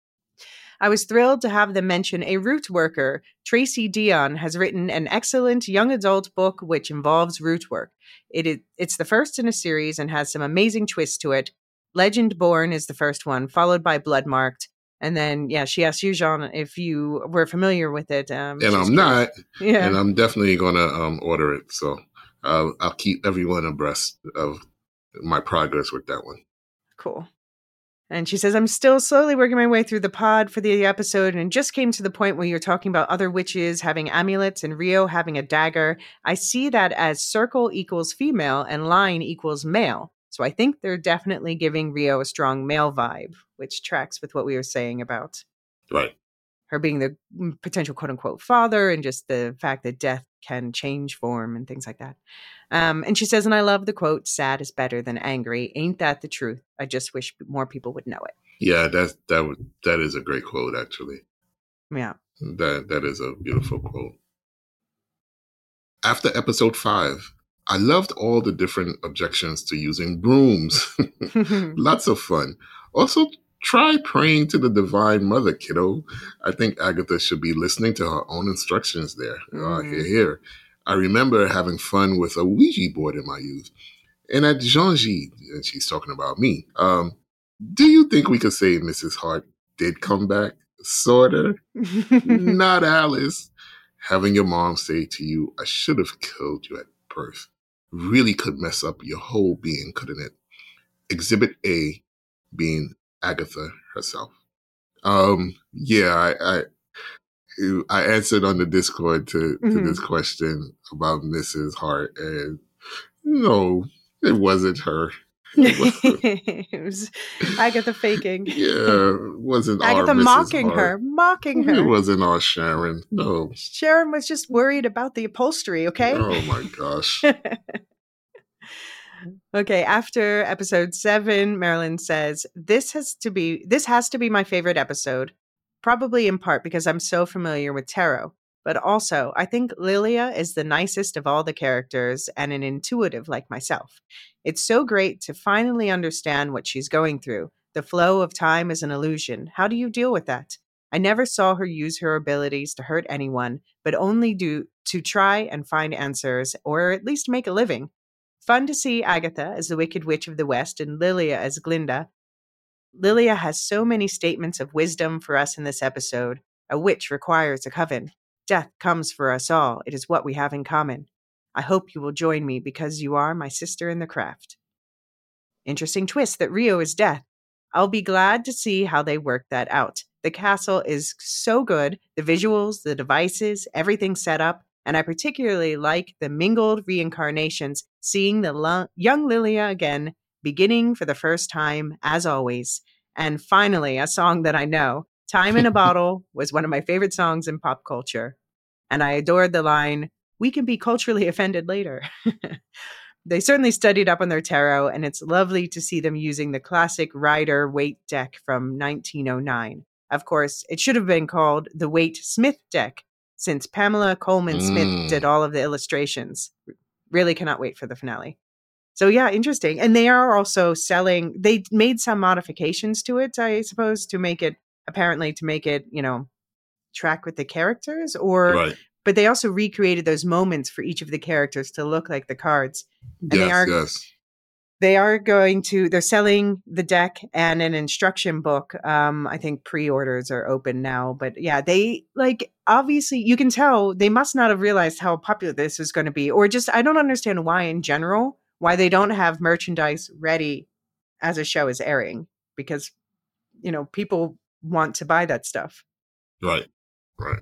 I was thrilled to have them mention a root worker. Tracy Dion has written an excellent young adult book which involves root work. It is, it's the first in a series and has some amazing twists to it. Legend Born is the first one, followed by Bloodmarked. And then, yeah, she asked you, Jean, if you were familiar with it. Um, And she's I'm curious. not. Yeah. And I'm definitely going to um, order it. So uh, I'll keep everyone abreast of my progress with that one. Cool. And she says, I'm still slowly working my way through the pod for the episode and just came to the point where you're talking about other witches having amulets and Rio having a dagger. I see that as circle equals female and line equals male. So I think they're definitely giving Rio a strong male vibe, which tracks with what we were saying about Right. her being the mm, potential quote unquote father and just the fact that death can change form and things like that. Um, and she says, and I love the quote, sad is better than angry. Ain't that the truth? I just wish more people would know it. Yeah, that's, that, would- that is a great quote, actually. Yeah. That That is a beautiful quote. After episode five, I loved all the different objections to using brooms. Lots of fun. Also, try praying to the Divine Mother, kiddo. I think Agatha should be listening to her own instructions there. Uh, Mhm. here, here. I remember having fun with a Ouija board in my youth. And at Jean-G, and she's talking about me, um, do you think we could say Missus Hart did come back? Sorta. Not Alice. Having your mom say to you, I should have killed you at birth, really could mess up your whole being, couldn't it? Exhibit A being Agatha herself. Um, yeah, I, I I answered on the Discord to, to Mhm. this question about Missus Hart, and no, it wasn't her. It was Agatha faking. Yeah, it wasn't our Agatha Missus mocking Hart. her, mocking It her. wasn't our Sharon. No. Sharon was just worried about the upholstery, okay? Oh my gosh. Okay, after episode seven, Marilyn says, This has to be this has to be my favorite episode. Probably in part because I'm so familiar with tarot. But also, I think Lilia is the nicest of all the characters and an intuitive like myself. It's so great to finally understand what she's going through. The flow of time is an illusion. How do you deal with that? I never saw her use her abilities to hurt anyone, but only do to try and find answers or at least make a living. Fun to see Agatha as the Wicked Witch of the West and Lilia as Glinda. Lilia has so many statements of wisdom for us in this episode. A witch requires a coven. Death comes for us all. It is what we have in common. I hope you will join me because you are my sister in the craft. Interesting twist that Rio is death. I'll be glad to see how they work that out. The castle is so good. The visuals, the devices, everything set up. And I particularly like the mingled reincarnations, seeing the lo- young Lilia again, beginning for the first time, as always. And finally, a song that I know, Time in a Bottle, was one of my favorite songs in pop culture. And I adored the line, we can be culturally offended later. They certainly studied up on their tarot, and it's lovely to see them using the classic Rider Waite deck from nineteen oh nine. Of course, it should have been called the Waite Smith deck, since Pamela Coleman Smith Mm. did all of the illustrations. Really cannot wait for the finale. So yeah, interesting. And they are also selling, they made some modifications to it, I suppose, to make it, apparently to make it, you know, track with the characters, or Right. but they also recreated those moments for each of the characters to look like the cards. And they Yes, are yes. they are going to they're selling the deck and an instruction book. Um, I think pre-orders are open now, but yeah, they like obviously you can tell they must not have realized how popular this is going to be, or just I don't understand why in general why they don't have merchandise ready as a show is airing, because you know people want to buy that stuff. Right, right.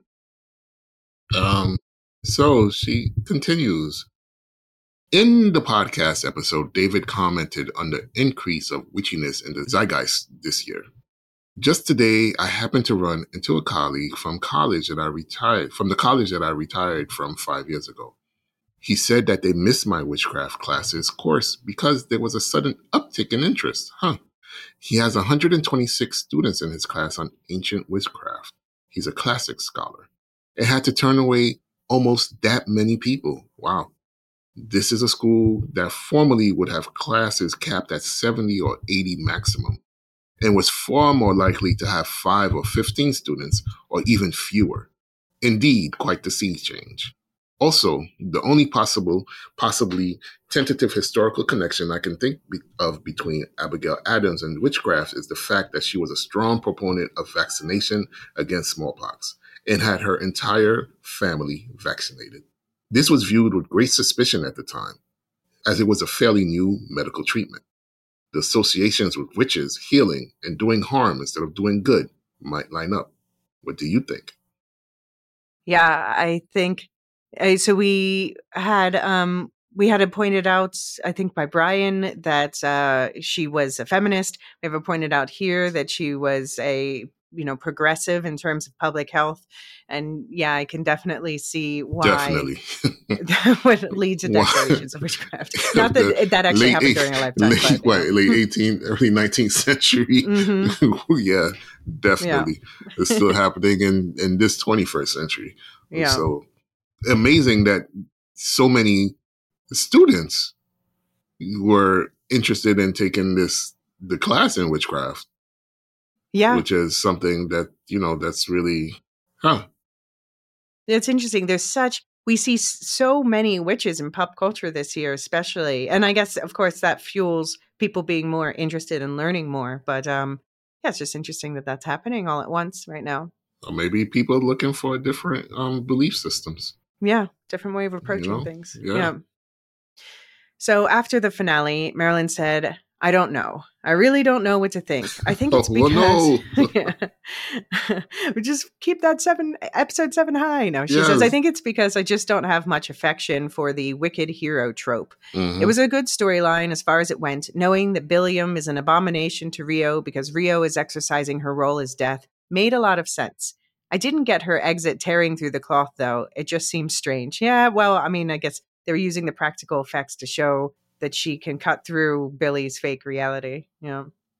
Um, so she continues. In the podcast episode, David commented on the increase of witchiness in the zeitgeist this year. Just today, I happened to run into a colleague from college that I retired from the college that I retired from five years ago. He said that they missed my witchcraft classes course because there was a sudden uptick in interest. Huh. He has one hundred twenty-six students in his class on ancient witchcraft. He's a classic scholar. It had to turn away almost that many people. Wow. This is a school that formerly would have classes capped at seventy or eighty maximum, and was far more likely to have five or fifteen students or even fewer. Indeed, quite the sea change. Also, the only possible, possibly tentative historical connection I can think be- of between Abigail Adams and witchcraft is the fact that she was a strong proponent of vaccination against smallpox and had her entire family vaccinated. This was viewed with great suspicion at the time, as it was a fairly new medical treatment. The associations with witches, healing, and doing harm instead of doing good might line up. What do you think? Yeah, I think uh, so. We had um we had it pointed out, I think, by Brian that uh, she was a feminist. We have it pointed out here that she was a you know progressive in terms of public health, and yeah, I can definitely see why Definitely. that would lead to Why- declarations of witchcraft. Not that that actually Late happened eight- during her lifetime, late, but what, yeah. late eighteenth, early nineteenth century. Mhm. Yeah, definitely. It's still happening in, in this twenty-first century. Yeah. So amazing that so many students were interested in taking this the class in witchcraft, Yeah. which is something that, you know, that's really, huh. It's interesting. There's such, we see s- so many witches in pop culture this year, especially. And I guess, of course, that fuels people being more interested in learning more. But um, yeah, it's just interesting that that's happening all at once right now. Or maybe people looking for different um, belief systems. Yeah. Different way of approaching know? things. Yeah. So after the finale, Marilyn said, I don't know. I really don't know what to think. I think it's Oh, well, because no. we just keep that seven episode seven high. No, she Yes. says, I think it's because I just don't have much affection for the wicked hero trope. Mhm. It was a good storyline as far as it went, knowing that Billiam is an abomination to Rio because Rio is exercising her role as death made a lot of sense. I didn't get her exit tearing through the cloth, though. It just seems strange. Yeah, well, I mean, I guess they're using the practical effects to show that she can cut through Billy's fake reality. Yeah.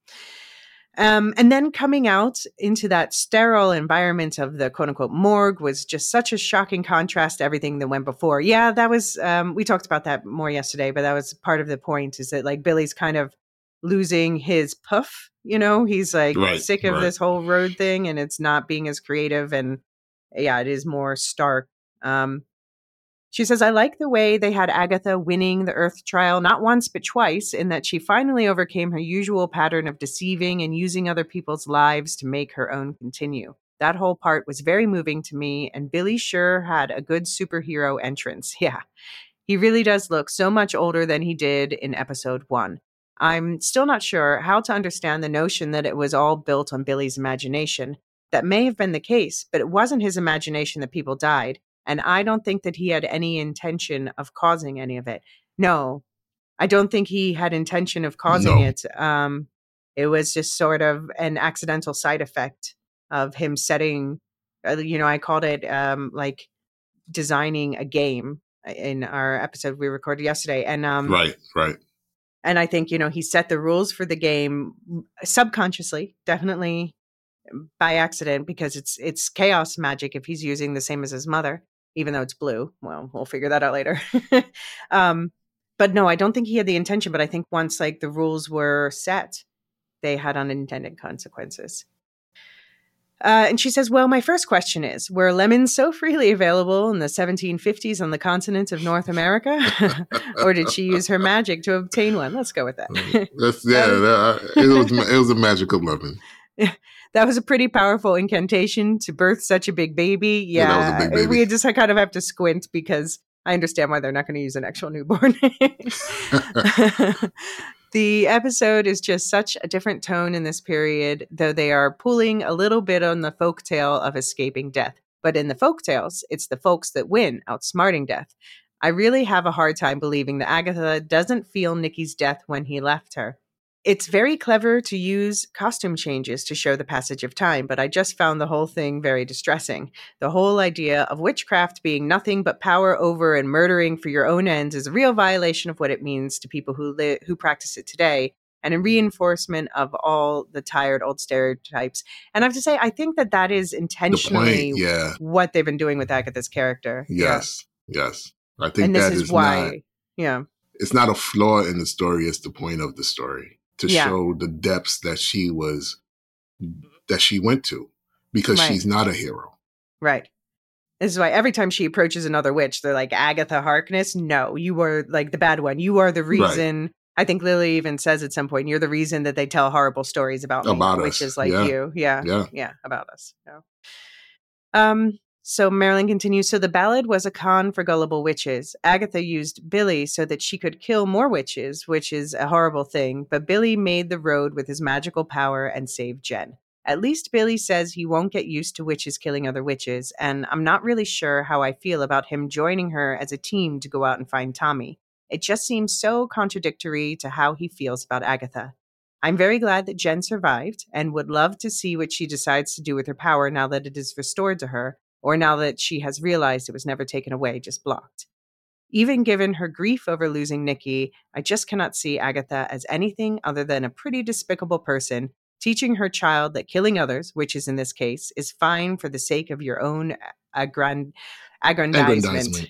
Um, and then coming out into that sterile environment of the quote unquote morgue was just such a shocking contrast to everything that went before. Yeah, that was, um, we talked about that more yesterday, but that was part of the point is that like Billy's kind of losing his puff, you know, he's like Right, sick of right. this whole road thing and it's not being as creative. And yeah, it is more stark. Um, She says, I like the way they had Agatha winning the Earth trial, not once, but twice, in that she finally overcame her usual pattern of deceiving and using other people's lives to make her own continue. That whole part was very moving to me, and Billy sure had a good superhero entrance. Yeah, he really does look so much older than he did in episode one. I'm still not sure how to understand the notion that it was all built on Billy's imagination. That may have been the case, but it wasn't his imagination that people died. And I don't think that he had any intention of causing any of it. No, I don't think he had intention of causing No. it. Um, it was just sort of an accidental side effect of him setting, uh, you know, I called it um, like designing a game in our episode we recorded yesterday. And um, Right, right. and I think, you know, he set the rules for the game subconsciously, definitely by accident, because it's it's chaos magic if he's using the same as his mother, even though it's blue. Well, we'll figure that out later. um, but no, I don't think he had the intention, but I think once like the rules were set, they had unintended consequences. Uh, and she says, well, my first question is, were lemons so freely available in the seventeen fifties on the continent of North America? Or did she use her magic to obtain one? Let's go with that. That's, yeah, that, it, was, it was a magical lemon. That was a pretty powerful incantation to birth such a big baby. Yeah, yeah that was a big baby. We just kind of have to squint because I understand why they're not going to use an actual newborn. The episode is just such a different tone in this period, though they are pulling a little bit on the folktale of escaping death. But in the folktales, it's the folks that win, outsmarting death. I really have a hard time believing that Agatha doesn't feel Nikki's death when he left her. It's very clever to use costume changes to show the passage of time, but I just found the whole thing very distressing. The whole idea of witchcraft being nothing but power over and murdering for your own ends is a real violation of what it means to people who li- who practice it today, and a reinforcement of all the tired old stereotypes. And I have to say, I think that that is intentionally the point, yeah. what they've been doing with Agatha's character. Yes, yeah. yes. I think and this that is, is why, not, yeah. It's not a flaw in the story, it's the point of the story. To yeah. show the depths that she was, that she went to, because right. she's not a hero. Right. This is why every time she approaches another witch, they're like, Agatha Harkness, no, you are like the bad one. You are the reason. Right. I think Lily even says at some point, you're the reason that they tell horrible stories about me, about witches us. like yeah. you. Yeah. Yeah. Yeah. About us. Yeah. Um, So Marilyn continues, so the ballad was a con for gullible witches. Agatha used Billy so that she could kill more witches, which is a horrible thing, but Billy made the road with his magical power and saved Jen. At least Billy says he won't get used to witches killing other witches, and I'm not really sure how I feel about him joining her as a team to go out and find Tommy. It just seems so contradictory to how he feels about Agatha. I'm very glad that Jen survived and would love to see what she decides to do with her power now that it is restored to her, or now that she has realized it was never taken away, just blocked. Even given her grief over losing Nikki, I just cannot see Agatha as anything other than a pretty despicable person, teaching her child that killing others, which is in this case, is fine for the sake of your own aggrand- aggrandizement. aggrandizement.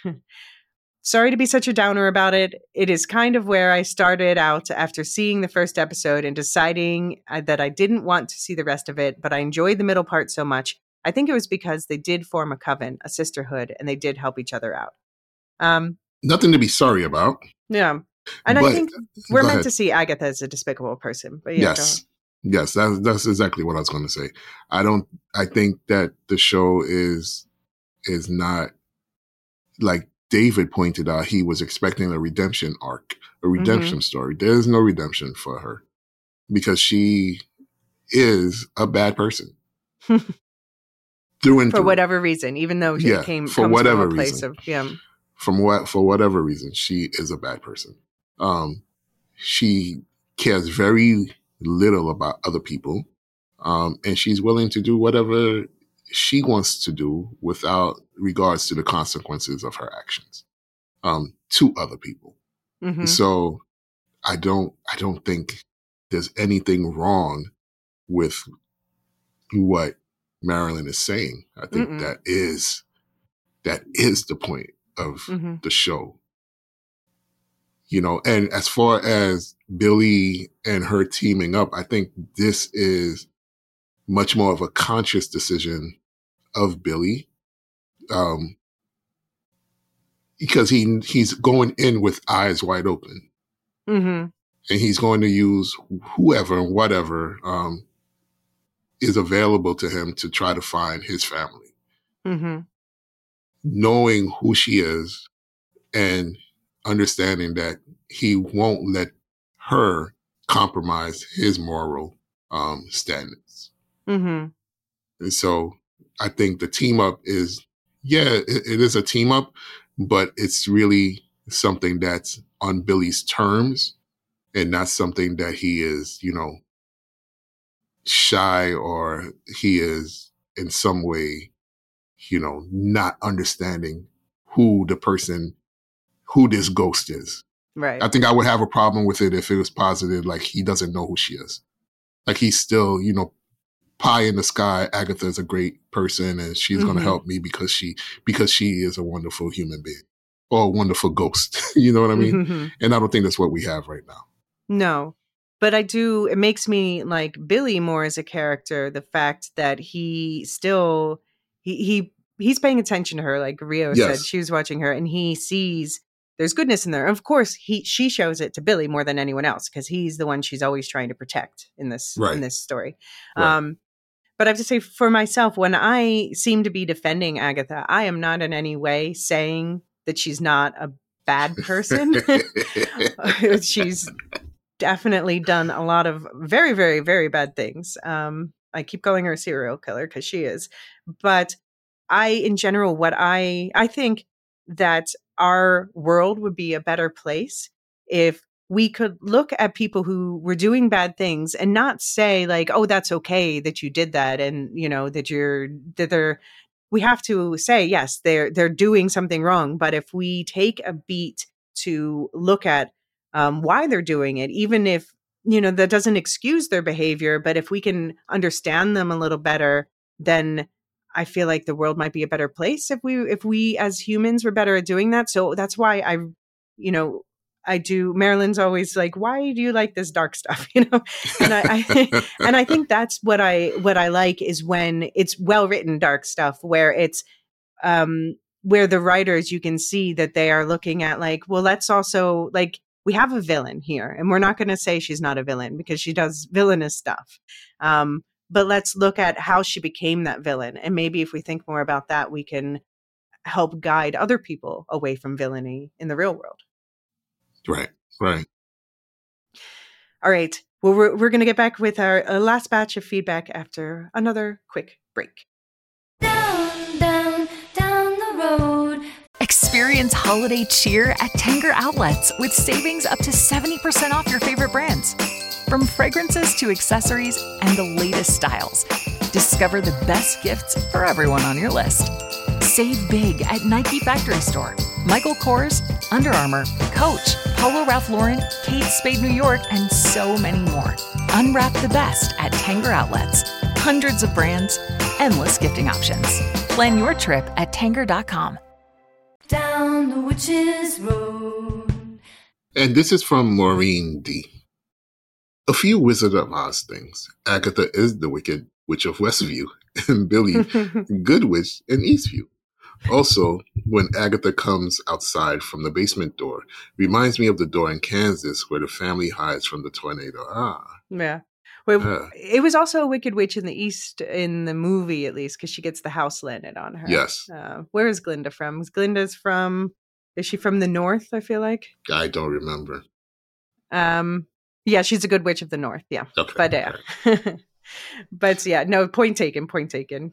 Sorry to be such a downer about it. It is kind of where I started out after seeing the first episode and deciding that I didn't want to see the rest of it, but I enjoyed the middle part so much. I think it was because they did form a coven, a sisterhood, and they did help each other out. Um, Nothing to be sorry about. Yeah. And but, I think we're meant ahead. to see Agatha as a despicable person. But yeah, yes. Yes, that's, that's exactly what I was going to say. I don't, I think that the show is, is not, like David pointed out, he was expecting a redemption arc, a redemption mm-hmm. story. There's no redemption for her because she is a bad person. Through and for through. whatever reason, even though she yeah, came for whatever from a place reason. of yeah. From what for whatever reason, she is a bad person. Um, she cares very little about other people, um, and she's willing to do whatever she wants to do without regards to the consequences of her actions um, to other people. Mm-hmm. So, I don't I don't think there's anything wrong with what Marilyn is saying. I think Mm-mm. that is that is the point of mm-hmm. the show. You know, and as far as Billy and her teaming up, I think this is much more of a conscious decision of Billy. Um, because he he's going in with eyes wide open. Mm-hmm. And he's going to use whoever and whatever um, is available to him to try to find his family. Mm-hmm. Knowing who she is and understanding that he won't let her compromise his moral um, standards. Mm-hmm. And so I think the team up is, yeah, it, it is a team up, but it's really something that's on Billy's terms and not something that he is, you know, shy or he is in some way, you know, not understanding who the person, who this ghost is. Right. I think I would have a problem with it if it was posited, like he doesn't know who she is. Like he's still, you know, pie in the sky. Agatha is a great person and she's mm-hmm. going to help me because she, because she is a wonderful human being or a wonderful ghost. You know what I mean? Mm-hmm. And I don't think that's what we have right now. No. But I do, it makes me like Billy more as a character. The fact that he still, he, he, he's paying attention to her. Like Rio Yes. said, she was watching her and he sees there's goodness in there. Of course, he, she shows it to Billy more than anyone else because he's the one she's always trying to protect in this, Right. in this story. Right. Um, but I have to say for myself, when I seem to be defending Agatha, I am not in any way saying that she's not a bad person. She's definitely done a lot of very, very, very bad things. Um, I keep calling her a serial killer because she is. But I, in general, what I I think that our world would be a better place if we could look at people who were doing bad things and not say like, oh, that's okay that you did that. And, you know, that you're that they're we have to say, yes, they're they're doing something wrong. But if we take a beat to look at um, why they're doing it, even if, you know, that doesn't excuse their behavior, but if we can understand them a little better, then I feel like the world might be a better place if we if we as humans were better at doing that. So that's why I, you know, I do. Marilyn's always like, why do you like this dark stuff? You know, and I, I and I think that's what I what I like is when it's well written dark stuff where it's um where the writers, you can see that they are looking at like, well, let's also like we have a villain here, and we're not going to say she's not a villain because she does villainous stuff. Um, but let's look at how she became that villain, and maybe if we think more about that, we can help guide other people away from villainy in the real world. Right, right. All right. Well, we're, we're going to get back with our uh, last batch of feedback after another quick break. Down, down, down the road. Experience holiday cheer at Tanger Outlets with savings up to seventy percent off your favorite brands. From fragrances to accessories and the latest styles, discover the best gifts for everyone on your list. Save big at Nike Factory Store, Michael Kors, Under Armour, Coach, Polo Ralph Lauren, Kate Spade New York, and so many more. Unwrap the best at Tanger Outlets. Hundreds of brands, endless gifting options. Plan your trip at tanger dot com. Down the witch's road. And this is from Maureen D. A few Wizard of Oz things. Agatha is the Wicked Witch of Westview, and Billy, Good Witch in Eastview. Also, when Agatha comes outside from the basement door, reminds me of the door in Kansas where the family hides from the tornado. Ah. Yeah. Well, Uh. it was also a Wicked Witch in the East in the movie, at least, because she gets the house landed on her. Yes. Uh, where is Glinda from? Glinda's from, is she from the North, I feel like? I don't remember. Um, yeah, she's a good witch of the North. Yeah. Okay. But yeah. But yeah, no, point taken, point taken.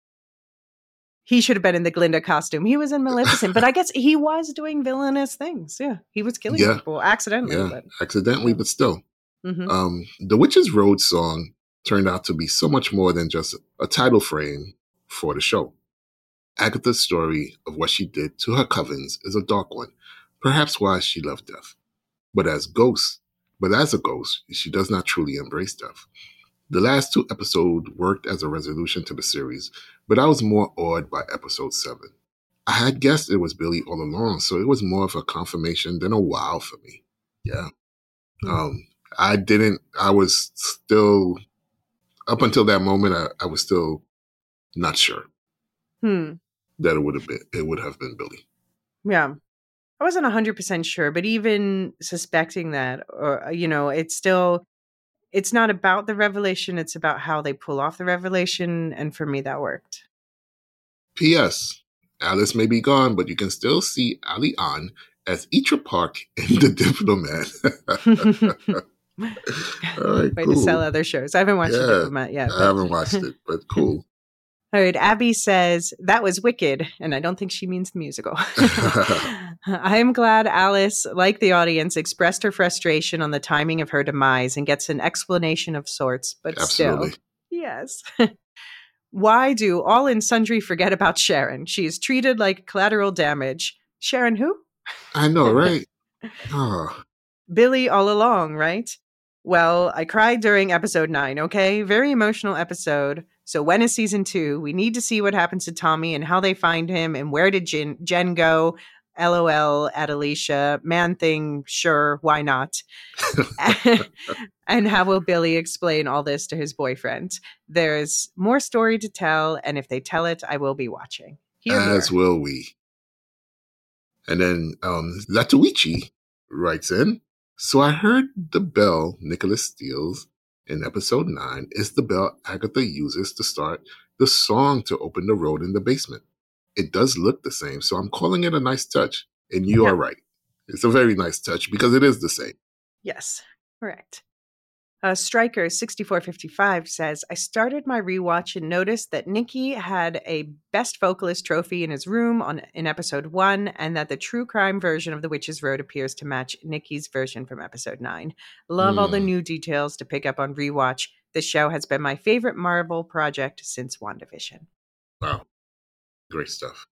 He should have been in the Glinda costume. He was in Maleficent, but I guess he was doing villainous things. Yeah. He was killing Yeah. people accidentally. Yeah, But, accidentally, but still. Mhm. Um, the Witch's Road song turned out to be so much more than just a title frame for the show. Agatha's story of what she did to her covens is a dark one, perhaps why she loved death. But as ghost, but as a ghost, she does not truly embrace death. The last two episodes worked as a resolution to the series, but I was more awed by episode seven. I had guessed it was Billy all along, so it was more of a confirmation than a wow for me. Yeah. Um, I didn't, I was still, up until that moment, I, I was still not sure Hmm. that it would have been, it would have been Billy. Yeah. I wasn't one hundred percent sure, but even suspecting that, or, you know, it's still, it's not about the revelation. It's about how they pull off the revelation. And for me, that worked. P S. Alice may be gone, but you can still see Ali An as Etra Park in The Diplomat. All right, Way cool. to sell other shows. I haven't watched Yeah, The Diplomat yet. I but- haven't watched it, but cool. All right. Abby says, that was wicked. And I don't think she means the musical. I am glad Alice, like the audience, expressed her frustration on the timing of her demise and gets an explanation of sorts. But Absolutely. still, yes. Why do all and sundry forget about Sharon? She is treated like collateral damage. Sharon who? I know, right? Oh, Billy all along, right? Well, I cried during episode nine, okay? Very emotional episode. So when is season two? We need to see what happens to Tommy and how they find him and where did Jen, Jen go? LOL at Alicia. Man thing, sure, why not? And how will Billy explain all this to his boyfriend? There's more story to tell, and if they tell it, I will be watching. Hear As more. will we. And then um, Zatoichi writes in, so I heard the bell Nicholas steals in episode nine is the bell Agatha uses to start the song to open the road in the basement. It does look the same, so I'm calling it a nice touch. And you Yeah. are right. It's a very nice touch because it is the same. Yes, correct. Uh, Striker sixty-four fifty-five says, I started my rewatch and noticed that Nicky had a Best Vocalist trophy in his room on in episode one, and that the true crime version of The Witch's Road appears to match Nicky's version from episode nine. Love all the Hmm. new details to pick up on rewatch. This show has been my favorite Marvel project since WandaVision. Wow. Great stuff.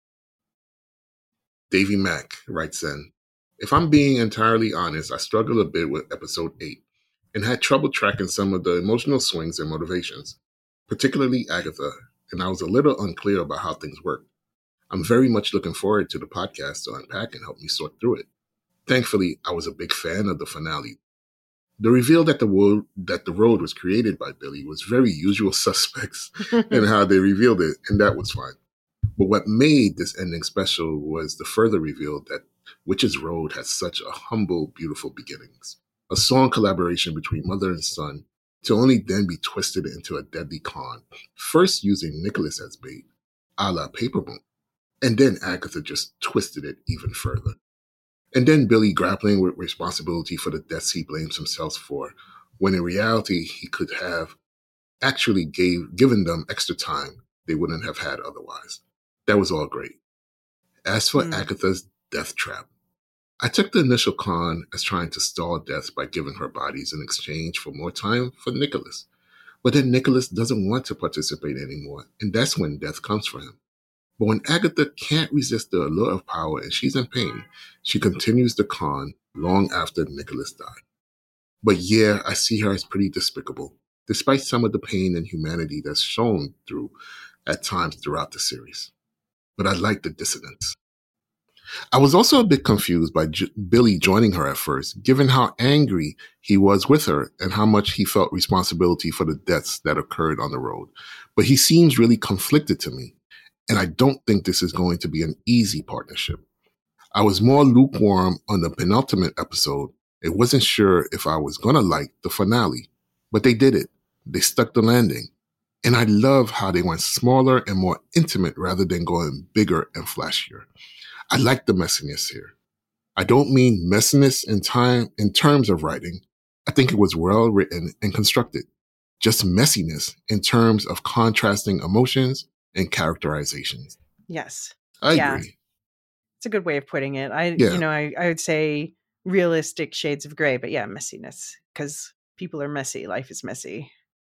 Davy Mack writes in, if I'm being entirely honest, I struggled a bit with episode eight and had trouble tracking some of the emotional swings and motivations, particularly Agatha, and I was a little unclear about how things work. I'm very much looking forward to the podcast to unpack and help me sort through it. Thankfully, I was a big fan of the finale. The reveal that the, wo- that the road was created by Billy was very usual suspects in how they revealed it, and that was fine. But what made this ending special was the further reveal that Witch's Road has such a humble, beautiful beginnings. A song collaboration between mother and son to only then be twisted into a deadly con, first using Nicholas as bait, a la Paper Moon, and then Agatha just twisted it even further. And then Billy grappling with responsibility for the deaths he blames himself for, when in reality he could have actually gave given them extra time they wouldn't have had otherwise. That was all great. As for Hmm. Agatha's death trap, I took the initial con as trying to stall death by giving her bodies in exchange for more time for Nicholas. But then Nicholas doesn't want to participate anymore, and that's when death comes for him. But when Agatha can't resist the allure of power and she's in pain, she continues the con long after Nicholas died. But yeah, I see her as pretty despicable, despite some of the pain and humanity that's shown through at times throughout the series. But I like the dissonance. I was also a bit confused by J- Billy joining her at first, given how angry he was with her and how much he felt responsibility for the deaths that occurred on the road. But he seems really conflicted to me, and I don't think this is going to be an easy partnership. I was more lukewarm on the penultimate episode and wasn't sure if I was going to like the finale, but they did it. They stuck the landing. And I love how they went smaller and more intimate rather than going bigger and flashier. I like the messiness here. I don't mean messiness in time in terms of writing. I think it was well written and constructed. Just messiness in terms of contrasting emotions and characterizations. Yes. I Yeah. agree. It's a good way of putting it. I, Yeah. you know, I, I would say realistic shades of gray, but yeah, messiness, because people are messy. Life is messy.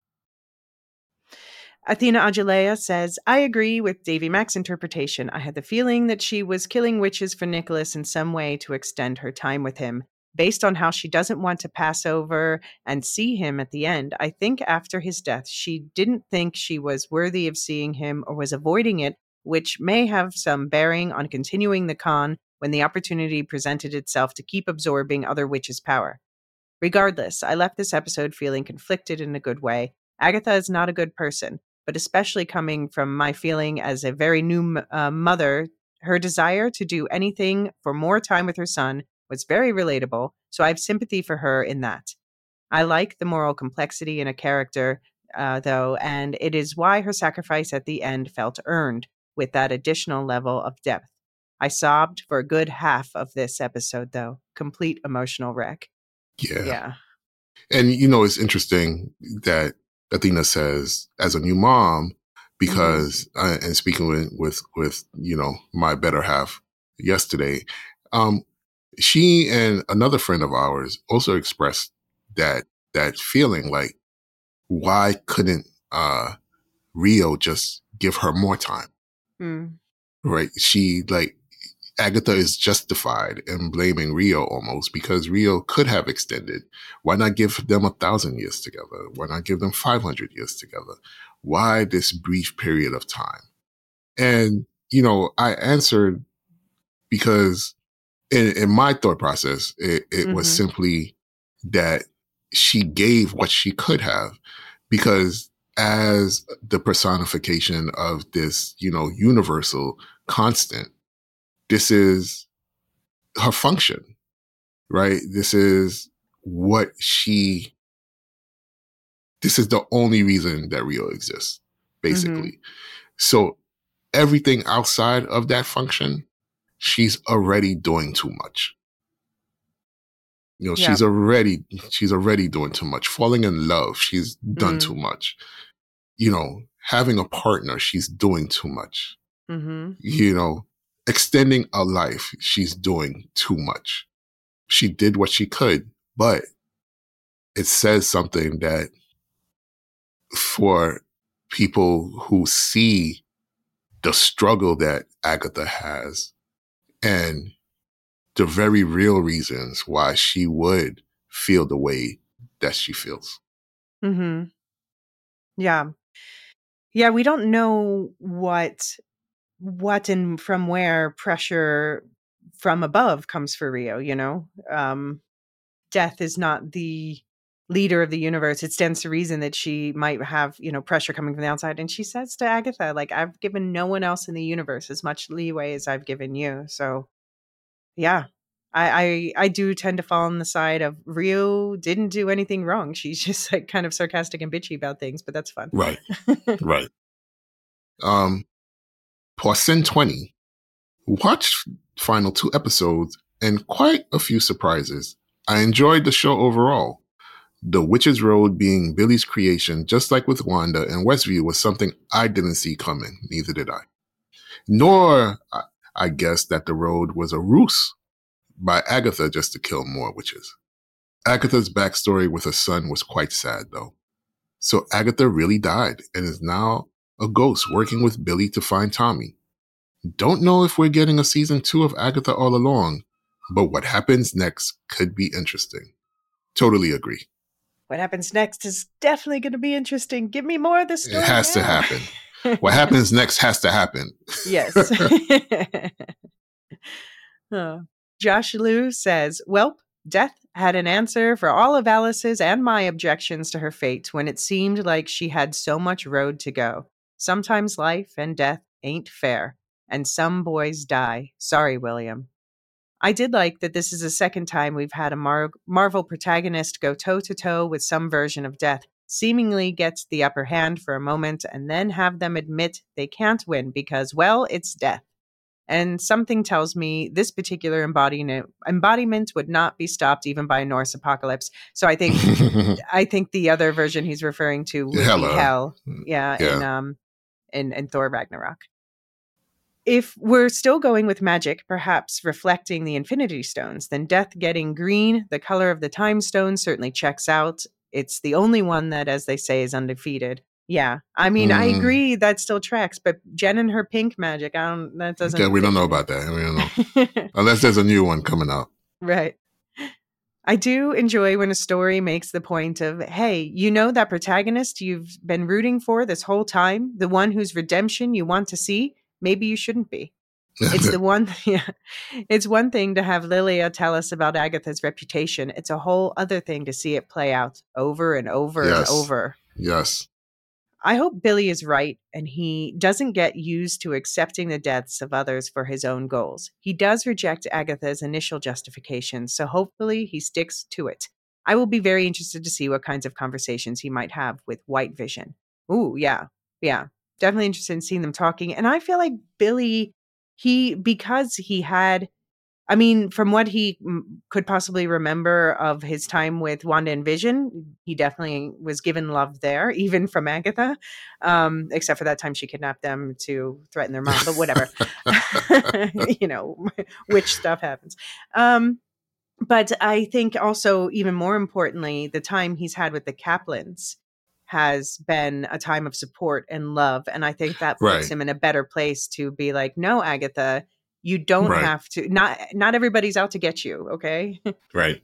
Athena Ajalea says, I agree with Davy Mack's interpretation. I had the feeling that she was killing witches for Nicholas in some way to extend her time with him. Based on how she doesn't want to pass over and see him at the end, I think after his death, she didn't think she was worthy of seeing him or was avoiding it, which may have some bearing on continuing the con when the opportunity presented itself to keep absorbing other witches' power. Regardless, I left this episode feeling conflicted in a good way. Agatha is not a good person, but especially coming from my feeling as a very new uh, mother, her desire to do anything for more time with her son was very relatable, so I have sympathy for her in that. I like the moral complexity in a character, uh, though, and it is why her sacrifice at the end felt earned with that additional level of depth. I sobbed for a good half of this episode, though. Complete emotional wreck. Yeah. Yeah. And, you know, it's interesting that Athena says, as a new mom, because, mm-hmm. uh, and speaking with, with, with, you know, my better half yesterday, um, she and another friend of ours also expressed that, that feeling like, why couldn't, uh, Rio just give her more time? Mm. Right. She like, Agatha is justified in blaming Rio almost because Rio could have extended. Why not give them a thousand years together? Why not give them five hundred years together? Why this brief period of time? And, you know, I answered because in, in my thought process, it, it was Mhm. simply that she gave what she could have, because as the personification of this, you know, universal constant, this is her function, right? This is what she, this is the only reason that Rio exists, basically. Mhm. So everything outside of that function, she's already doing too much. You know, Yeah. she's already, she's already doing too much. Falling in love, she's done Mm. too much. You know, having a partner, she's doing too much. Mhm. You know, extending a life, she's doing too much. She did what she could, but it says something that for people who see the struggle that Agatha has and the very real reasons why she would feel the way that she feels. Mhm. Yeah. Yeah, we don't know what what and from where pressure from above comes for Rio, you know? Um, Death is not the leader of the universe. It stands to reason that she might have, you know, pressure coming from the outside. And she says to Agatha, like, I've given no one else in the universe as much leeway as I've given you. So yeah. I, I I do tend to fall on the side of Rio didn't do anything wrong. She's just like kind of sarcastic and bitchy about things, but that's fun. Right, right. Um, Poisson twenty watched final two episodes and quite a few surprises. I enjoyed the show overall. The Witch's Road being Billy's creation, just like with Wanda and Westview, was something I didn't see coming. Neither did I. Nor, I, I guess, that the road was a ruse by Agatha just to kill more witches. Agatha's backstory with her son was quite sad, though. So Agatha really died and is now a ghost working with Billy to find Tommy. Don't know if we're getting a season two of Agatha all along, but what happens next could be interesting. Totally agree. What happens next is definitely going to be interesting. Give me more of this story. It has to now. happen. What happens next has to happen. Yes. Oh. Josh Liu says, Welp, Death had an answer for all of Alice's and my objections to her fate when it seemed like she had so much road to go. Sometimes life and death ain't fair, and some boys die. Sorry, William. I did like that this is the second time we've had a Mar- Marvel protagonist go toe-to-toe with some version of Death, seemingly gets the upper hand for a moment, and then have them admit they can't win because, well, it's Death. And something tells me this particular embodiment embodiment would not be stopped even by a Norse apocalypse. So I think I think the other version he's referring to would Hela. be Hel. Yeah, Yeah. in um in, in Thor Ragnarok. If we're still going with magic, perhaps reflecting the Infinity Stones, then Death getting green, the color of the Time Stone, certainly checks out. It's the only one that, as they say, is undefeated. Yeah, I mean, I Mm. agree that still tracks, but Jen and her pink magic, I don't. That doesn't. Yeah, we don't fit know me. about that. We don't know. Unless there's a new one coming out. Right. I do enjoy when a story makes the point of, hey, you know that protagonist you've been rooting for this whole time, the one whose redemption you want to see, maybe you shouldn't be. It's the one, yeah. It's one thing to have Lilia tell us about Agatha's reputation. It's a whole other thing to see it play out over and over and Yes. over. Yes. I hope Billy is right and he doesn't get used to accepting the deaths of others for his own goals. He does reject Agatha's initial justification, so hopefully he sticks to it. I will be very interested to see what kinds of conversations he might have with White Vision. Ooh, yeah. Yeah. Definitely interested in seeing them talking. And I feel like Billy, he, because he had, I mean, from what he mm, could possibly remember of his time with Wanda and Vision, he definitely was given love there, even from Agatha, um, except for that time she kidnapped them to threaten their mom, but whatever. You know, witch stuff happens. Um, but I think also, even more importantly, the time he's had with the Kaplans has been a time of support and love. And I think that puts Right. him in a better place to be like, no, Agatha, you don't Right. have to, not, not everybody's out to get you. Okay. Right.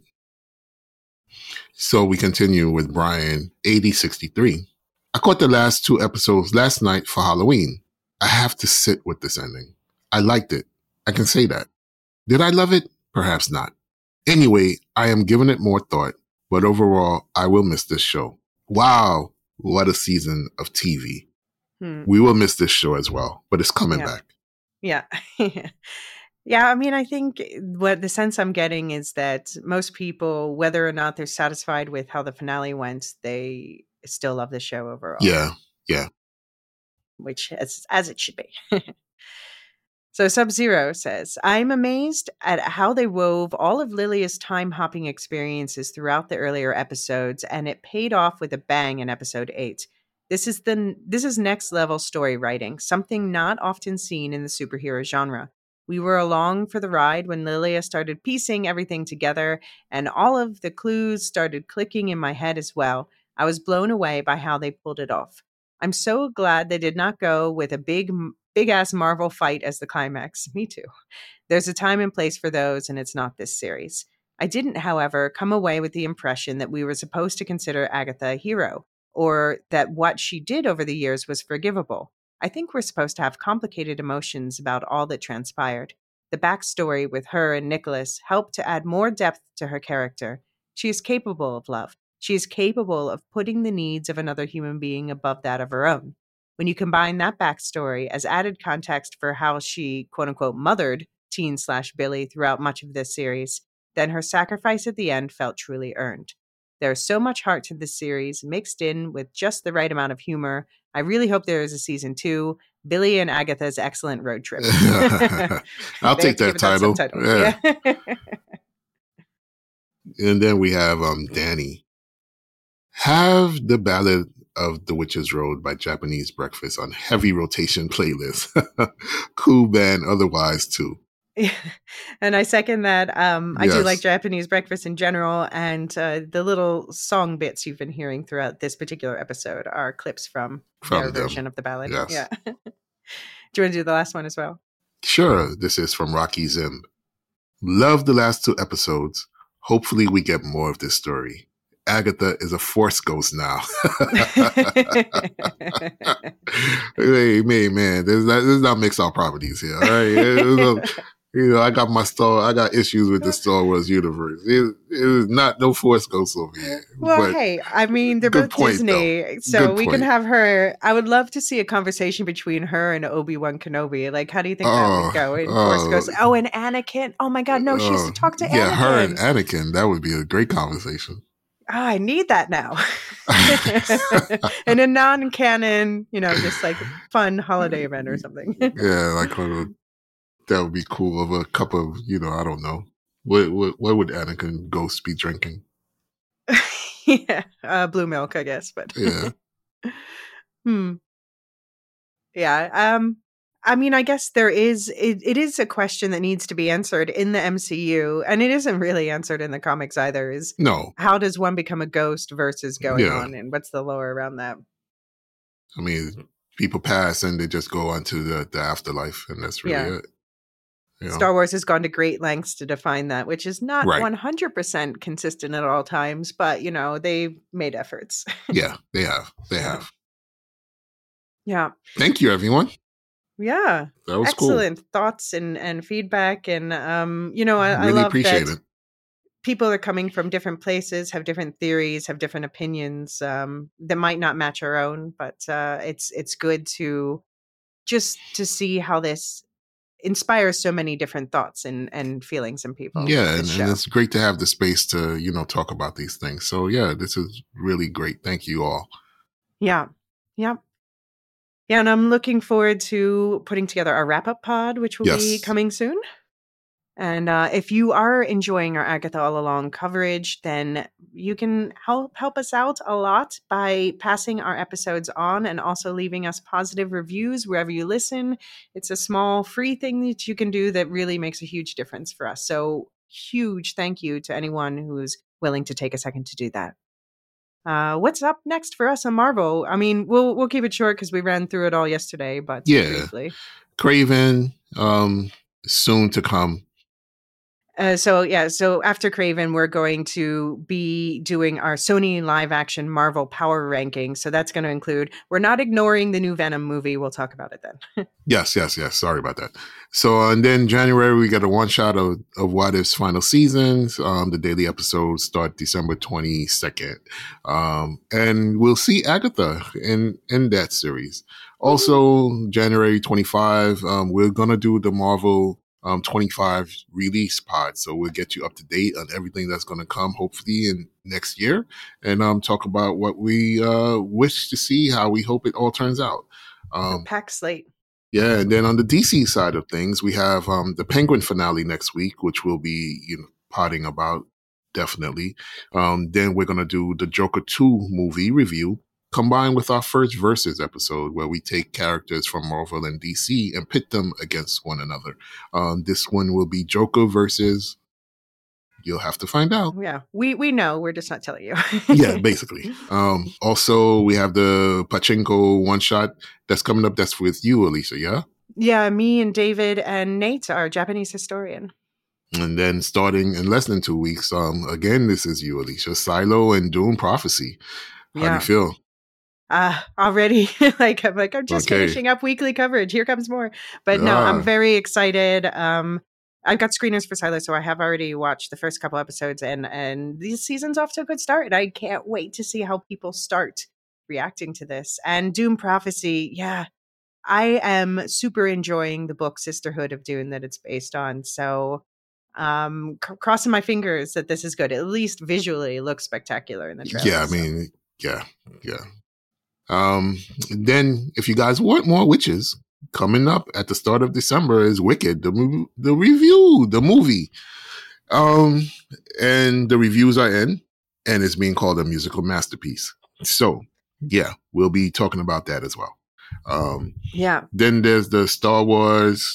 So we continue with Brian eighty sixty-three. I caught the last two episodes last night for Halloween. I have to sit with this ending. I liked it. I can say that. Did I love it? Perhaps not. Anyway, I am giving it more thought, but overall, I will miss this show. Wow, what a season of T V. Hmm. We will miss this show as well, but it's coming Yeah. back. Yeah. Yeah, I mean, I think what the sense I'm getting is that most people, whether or not they're satisfied with how the finale went, they still love the show overall. Yeah, yeah. Which as as it should be. So Sub-Zero says, I'm amazed at how they wove all of Lilia's time-hopping experiences throughout the earlier episodes, and it paid off with a bang in episode eight. This is the this is next-level story writing, something not often seen in the superhero genre. We were along for the ride when Lilia started piecing everything together, and all of the clues started clicking in my head as well. I was blown away by how they pulled it off. I'm so glad they did not go with a big, big ass Marvel fight as the climax. Me too. There's a time and place for those, and it's not this series. I didn't, however, come away with the impression that we were supposed to consider Agatha a hero, or that what she did over the years was forgivable. I think we're supposed to have complicated emotions about all that transpired. The backstory with her and Nicholas helped to add more depth to her character. She is capable of love. She is capable of putting the needs of another human being above that of her own. When you combine that backstory as added context for how she, quote unquote, mothered teen slash Billy throughout much of this series, then her sacrifice at the end felt truly earned. There's so much heart to this series, mixed in with just the right amount of humor. I really hope there is a season two. Billy and Agatha's excellent road trip. I'll They take have to that give it title. subtitle. Yeah. Yeah. And then we have um Danny. Have the Ballad of the Witch's Road by Japanese Breakfast on heavy rotation playlist. Cool band otherwise too. Yeah. And I second that. Um, I do Yes. like Japanese breakfast in general, and uh, the little song bits you've been hearing throughout this particular episode are clips from, From their them. version of the ballad. Yes. Yeah. Do you want to do the last one as well? Sure, this is from Rocky Zim. Love the last two episodes. Hopefully we get more of this story. Agatha is a force ghost now. Hey, man, man, this is not, this is not mixed out properties here. All right, It was a- you know, I got my Star, I got issues with the Star Wars universe. It, it is not no force ghosts over here. Well, but hey, I mean, they're good both point, Disney, so Good we can point. have her. I would love to see a conversation between her and Obi-Wan Kenobi. Like, how do you think that Oh, would go? And oh. Force Ghost. Oh, and Anakin. Oh my God, no, she used to uh, talk to yeah, Anakin. her and Anakin. That would be a great conversation. Oh, I need that now. In a non-canon, you know, just like fun holiday event or something. Yeah, like uh, that would be cool. Of a cup of, you know, I don't know. What what, what would Anakin Ghost be drinking? Yeah, uh, blue milk, I guess. But Yeah. hmm. Yeah. Um. I mean, I guess there is. It, it is a question that needs to be answered in the M C U, and it isn't really answered in the comics either. Is No, how does one become a ghost versus going Yeah. on, and what's the lore around that? I mean, people pass and they just go on to the, the afterlife, and that's really Yeah. it. You know? Star Wars has gone to great lengths to define that, which is not Right. one hundred percent consistent at all times, but you know, they've made efforts. Yeah, they have. They Yeah. have. Yeah. Thank you, everyone. Yeah. That was Excellent thoughts and, and feedback. And, um, you know, I, cool. I Really love appreciate that it. people are coming from different places, have different theories, have different opinions um, that might not match our own, but uh, it's it's good to just to see how this inspires so many different thoughts and, and feelings in people. Yeah, and, this and show. it's great to have the space to, you know, talk about these things. So yeah, this is really great. Thank you all. Yeah. Yeah. Yeah. And I'm looking forward to putting together our wrap up pod, which will be Yes. coming soon. And uh, if you are enjoying our Agatha All Along coverage, then you can help help us out a lot by passing our episodes on and also leaving us positive reviews wherever you listen. It's a small free thing that you can do that really makes a huge difference for us. So huge thank you to anyone who's willing to take a second to do that. Uh, what's up next for us on Marvel? I mean, we'll we'll keep it short because we ran through it all yesterday, but Yeah. briefly. Craven, um, soon to come. Uh, so yeah, so after Craven, we're going to be doing our Sony live action Marvel Power Ranking. So that's going to include, we're not ignoring the new Venom movie. We'll talk about it then. Yes, yes, yes. Sorry about that. So, uh, and then January, we got a one shot of, of What If's final seasons. Um, the daily episodes start December twenty-second. Um, and we'll see Agatha in, in that series. Also, January twenty-fifth, um, we're going to do the Marvel um, twenty-five release pod. So we'll get you up to date on everything that's going to come, hopefully, in next year. And um, talk about what we uh, wish to see, how we hope it all turns out. Um, Pack slate. Yeah, and then on the D C side of things, we have um, the Penguin finale next week, which we'll be you know potting about definitely. Um, then we're gonna do the Joker two movie review, combined with our first Versus episode, where we take characters from Marvel and D C and pit them against one another. Um, this one will be Joker versus. You'll have to find out. Yeah, we we know. We're just not telling you. Yeah, basically. Um, also, we have the Pachinko one shot that's coming up. That's with you, Alicia. Yeah. Yeah, me and David and Nate, our Japanese historian. And then starting in less than two weeks, um, again, this is you, Alicia. Silo and Doom Prophecy. How Yeah. do you feel? Uh, already, like I'm like I'm just Okay. finishing up weekly coverage. Here comes more. But no, Ah. I'm very excited. Um, I've got screeners for Silo, so I have already watched the first couple episodes, and and this season's off to a good start. And I can't wait to see how people start reacting to this. And Doom Prophecy, yeah, I am super enjoying the book Sisterhood of Dune that it's based on. So, um, c- crossing my fingers that this is good. At least visually, it looks spectacular in the trailer. Yeah, I so. mean, yeah, yeah. Um, then if you guys want more witches, coming up at the start of December is Wicked, the mov- the review, the movie. Um, and the reviews are in, and it's being called a musical masterpiece. So, yeah, we'll be talking about that as well. Um, Yeah. then there's the Star Wars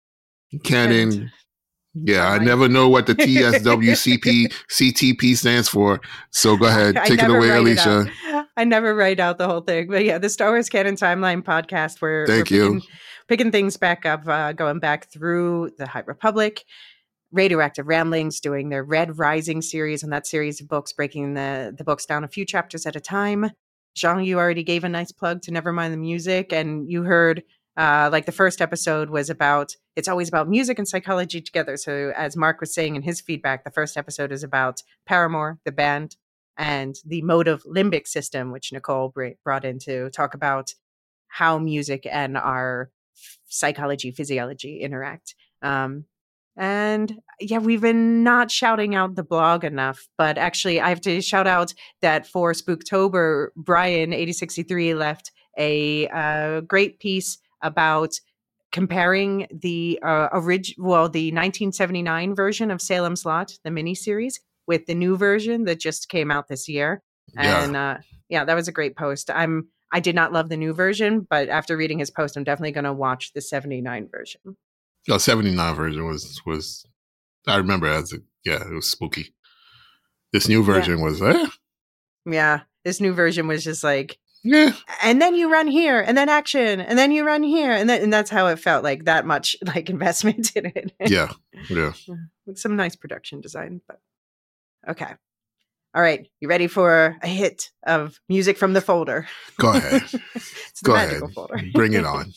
canon. And- Yeah, I Right. never know what the T S W C P C T P stands for. So go ahead, I take it never away, write it Alicia. out. I never write out the whole thing. But yeah, the Star Wars Canon Timeline podcast, where Thank we're you. picking, picking things back up, uh, going back through the High Republic, Radioactive Ramblings, doing their Red Rising series, and that series of books, breaking the, the books down a few chapters at a time. Jean, you already gave a nice plug to Nevermind the Music, and you heard uh, like the first episode was about, it's always about music and psychology together. So as Mark was saying in his feedback, the first episode is about Paramore, the band, and the motive limbic system, which Nicole br- brought in to talk about how music and our psychology, physiology interact. Um, and yeah, we've been not shouting out the blog enough, but actually I have to shout out that for Spooktober, Brian eighty sixty-three left a uh, great piece about comparing the uh, original, well, the nineteen seventy-nine version of Salem's Lot, the miniseries, with the new version that just came out this year. Yeah. And uh, yeah, that was a great post. I'm I did not love the new version, but after reading his post, I'm definitely going to watch the seventy-nine version. The seventy-nine version was was I remember as a yeah, it was spooky. This new version was eh, Yeah, this new version was just like, yeah. and then you run here, and then action, and then you run here, and then and that's how it felt, like that much like investment in it. Yeah. Yeah. With some nice production design, but okay. All right, you ready for a hit of music from the folder? Go ahead. It's the Go magical ahead. folder. Bring it on.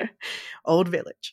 Old Village.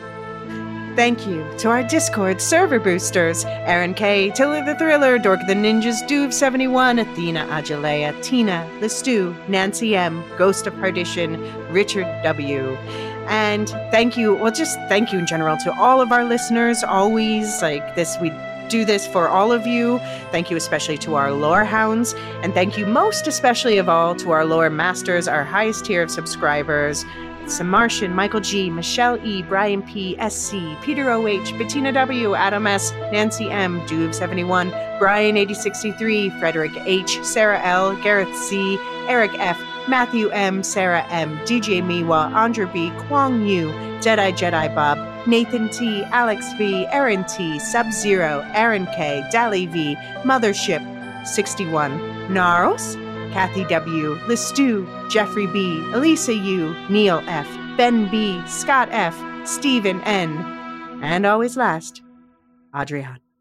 Thank you to our Discord server boosters, Aaron K, Tilly the Thriller, Dork the Ninjas, Duve seventy-one, Athena Ajalea, Tina, The Stew, Nancy M, Ghost of Perdition, Richard W. And thank you, well, just thank you in general to all of our listeners. Always like this, we do this for all of you. Thank you especially to our lore hounds. And thank you most especially of all to our lore masters, our highest tier of subscribers. Sam Martian, Michael G, Michelle E, Brian P, S C, Peter O H, Bettina W, Adam S, Nancy M, Duve seventy-one, Brian eighty sixty-three, Frederick H, Sarah L, Gareth C, Eric F, Matthew M, Sarah M, D J Miwa, Andrew B, Kwong Yu, Jedi Jedi Bob, Nathan T, Alex V, Aaron T, Sub-Zero, Aaron K, Dally V, Mothership sixty-one, Gnarls, Kathy W, Listu, Jeffrey B, Elisa U, Neil F, Ben B, Scott F, Stephen N, and always last, Adrian.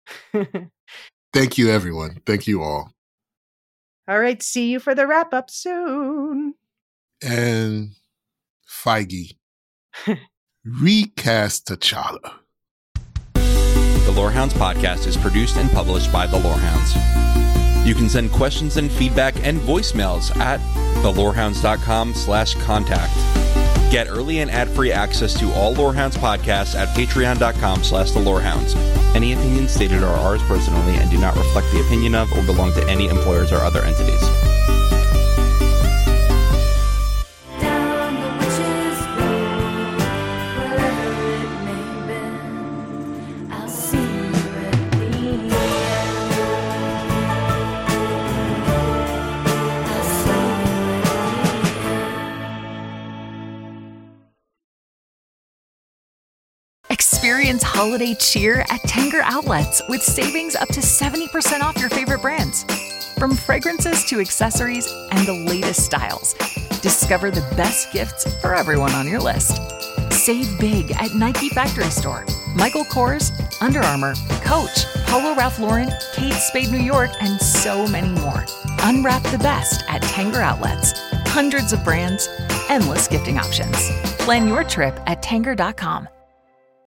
Thank you, everyone. Thank you all. All right. See you for the wrap up soon. And Feige, recast T'Challa. The Lorehounds podcast is produced and published by The Lorehounds. You can send questions and feedback and voicemails at thelorehounds.com slash contact. Get early and ad-free access to all Lorehounds podcasts at patreon.com slash the Lorehounds. Any opinions stated are ours personally and do not reflect the opinion of or belong to any employers or other entities. Down the witch's road, wherever it may be, I'll see you at the end. I'll see you at the end. Experience holiday cheer at Tanger Outlets with savings up to seventy percent off your favorite brands. From fragrances to accessories and the latest styles, discover the best gifts for everyone on your list. Save big at Nike Factory Store, Michael Kors, Under Armour, Coach, Polo Ralph Lauren, Kate Spade New York, and so many more. Unwrap the best at Tanger Outlets. Hundreds of brands, endless gifting options. Plan your trip at tanger dot com.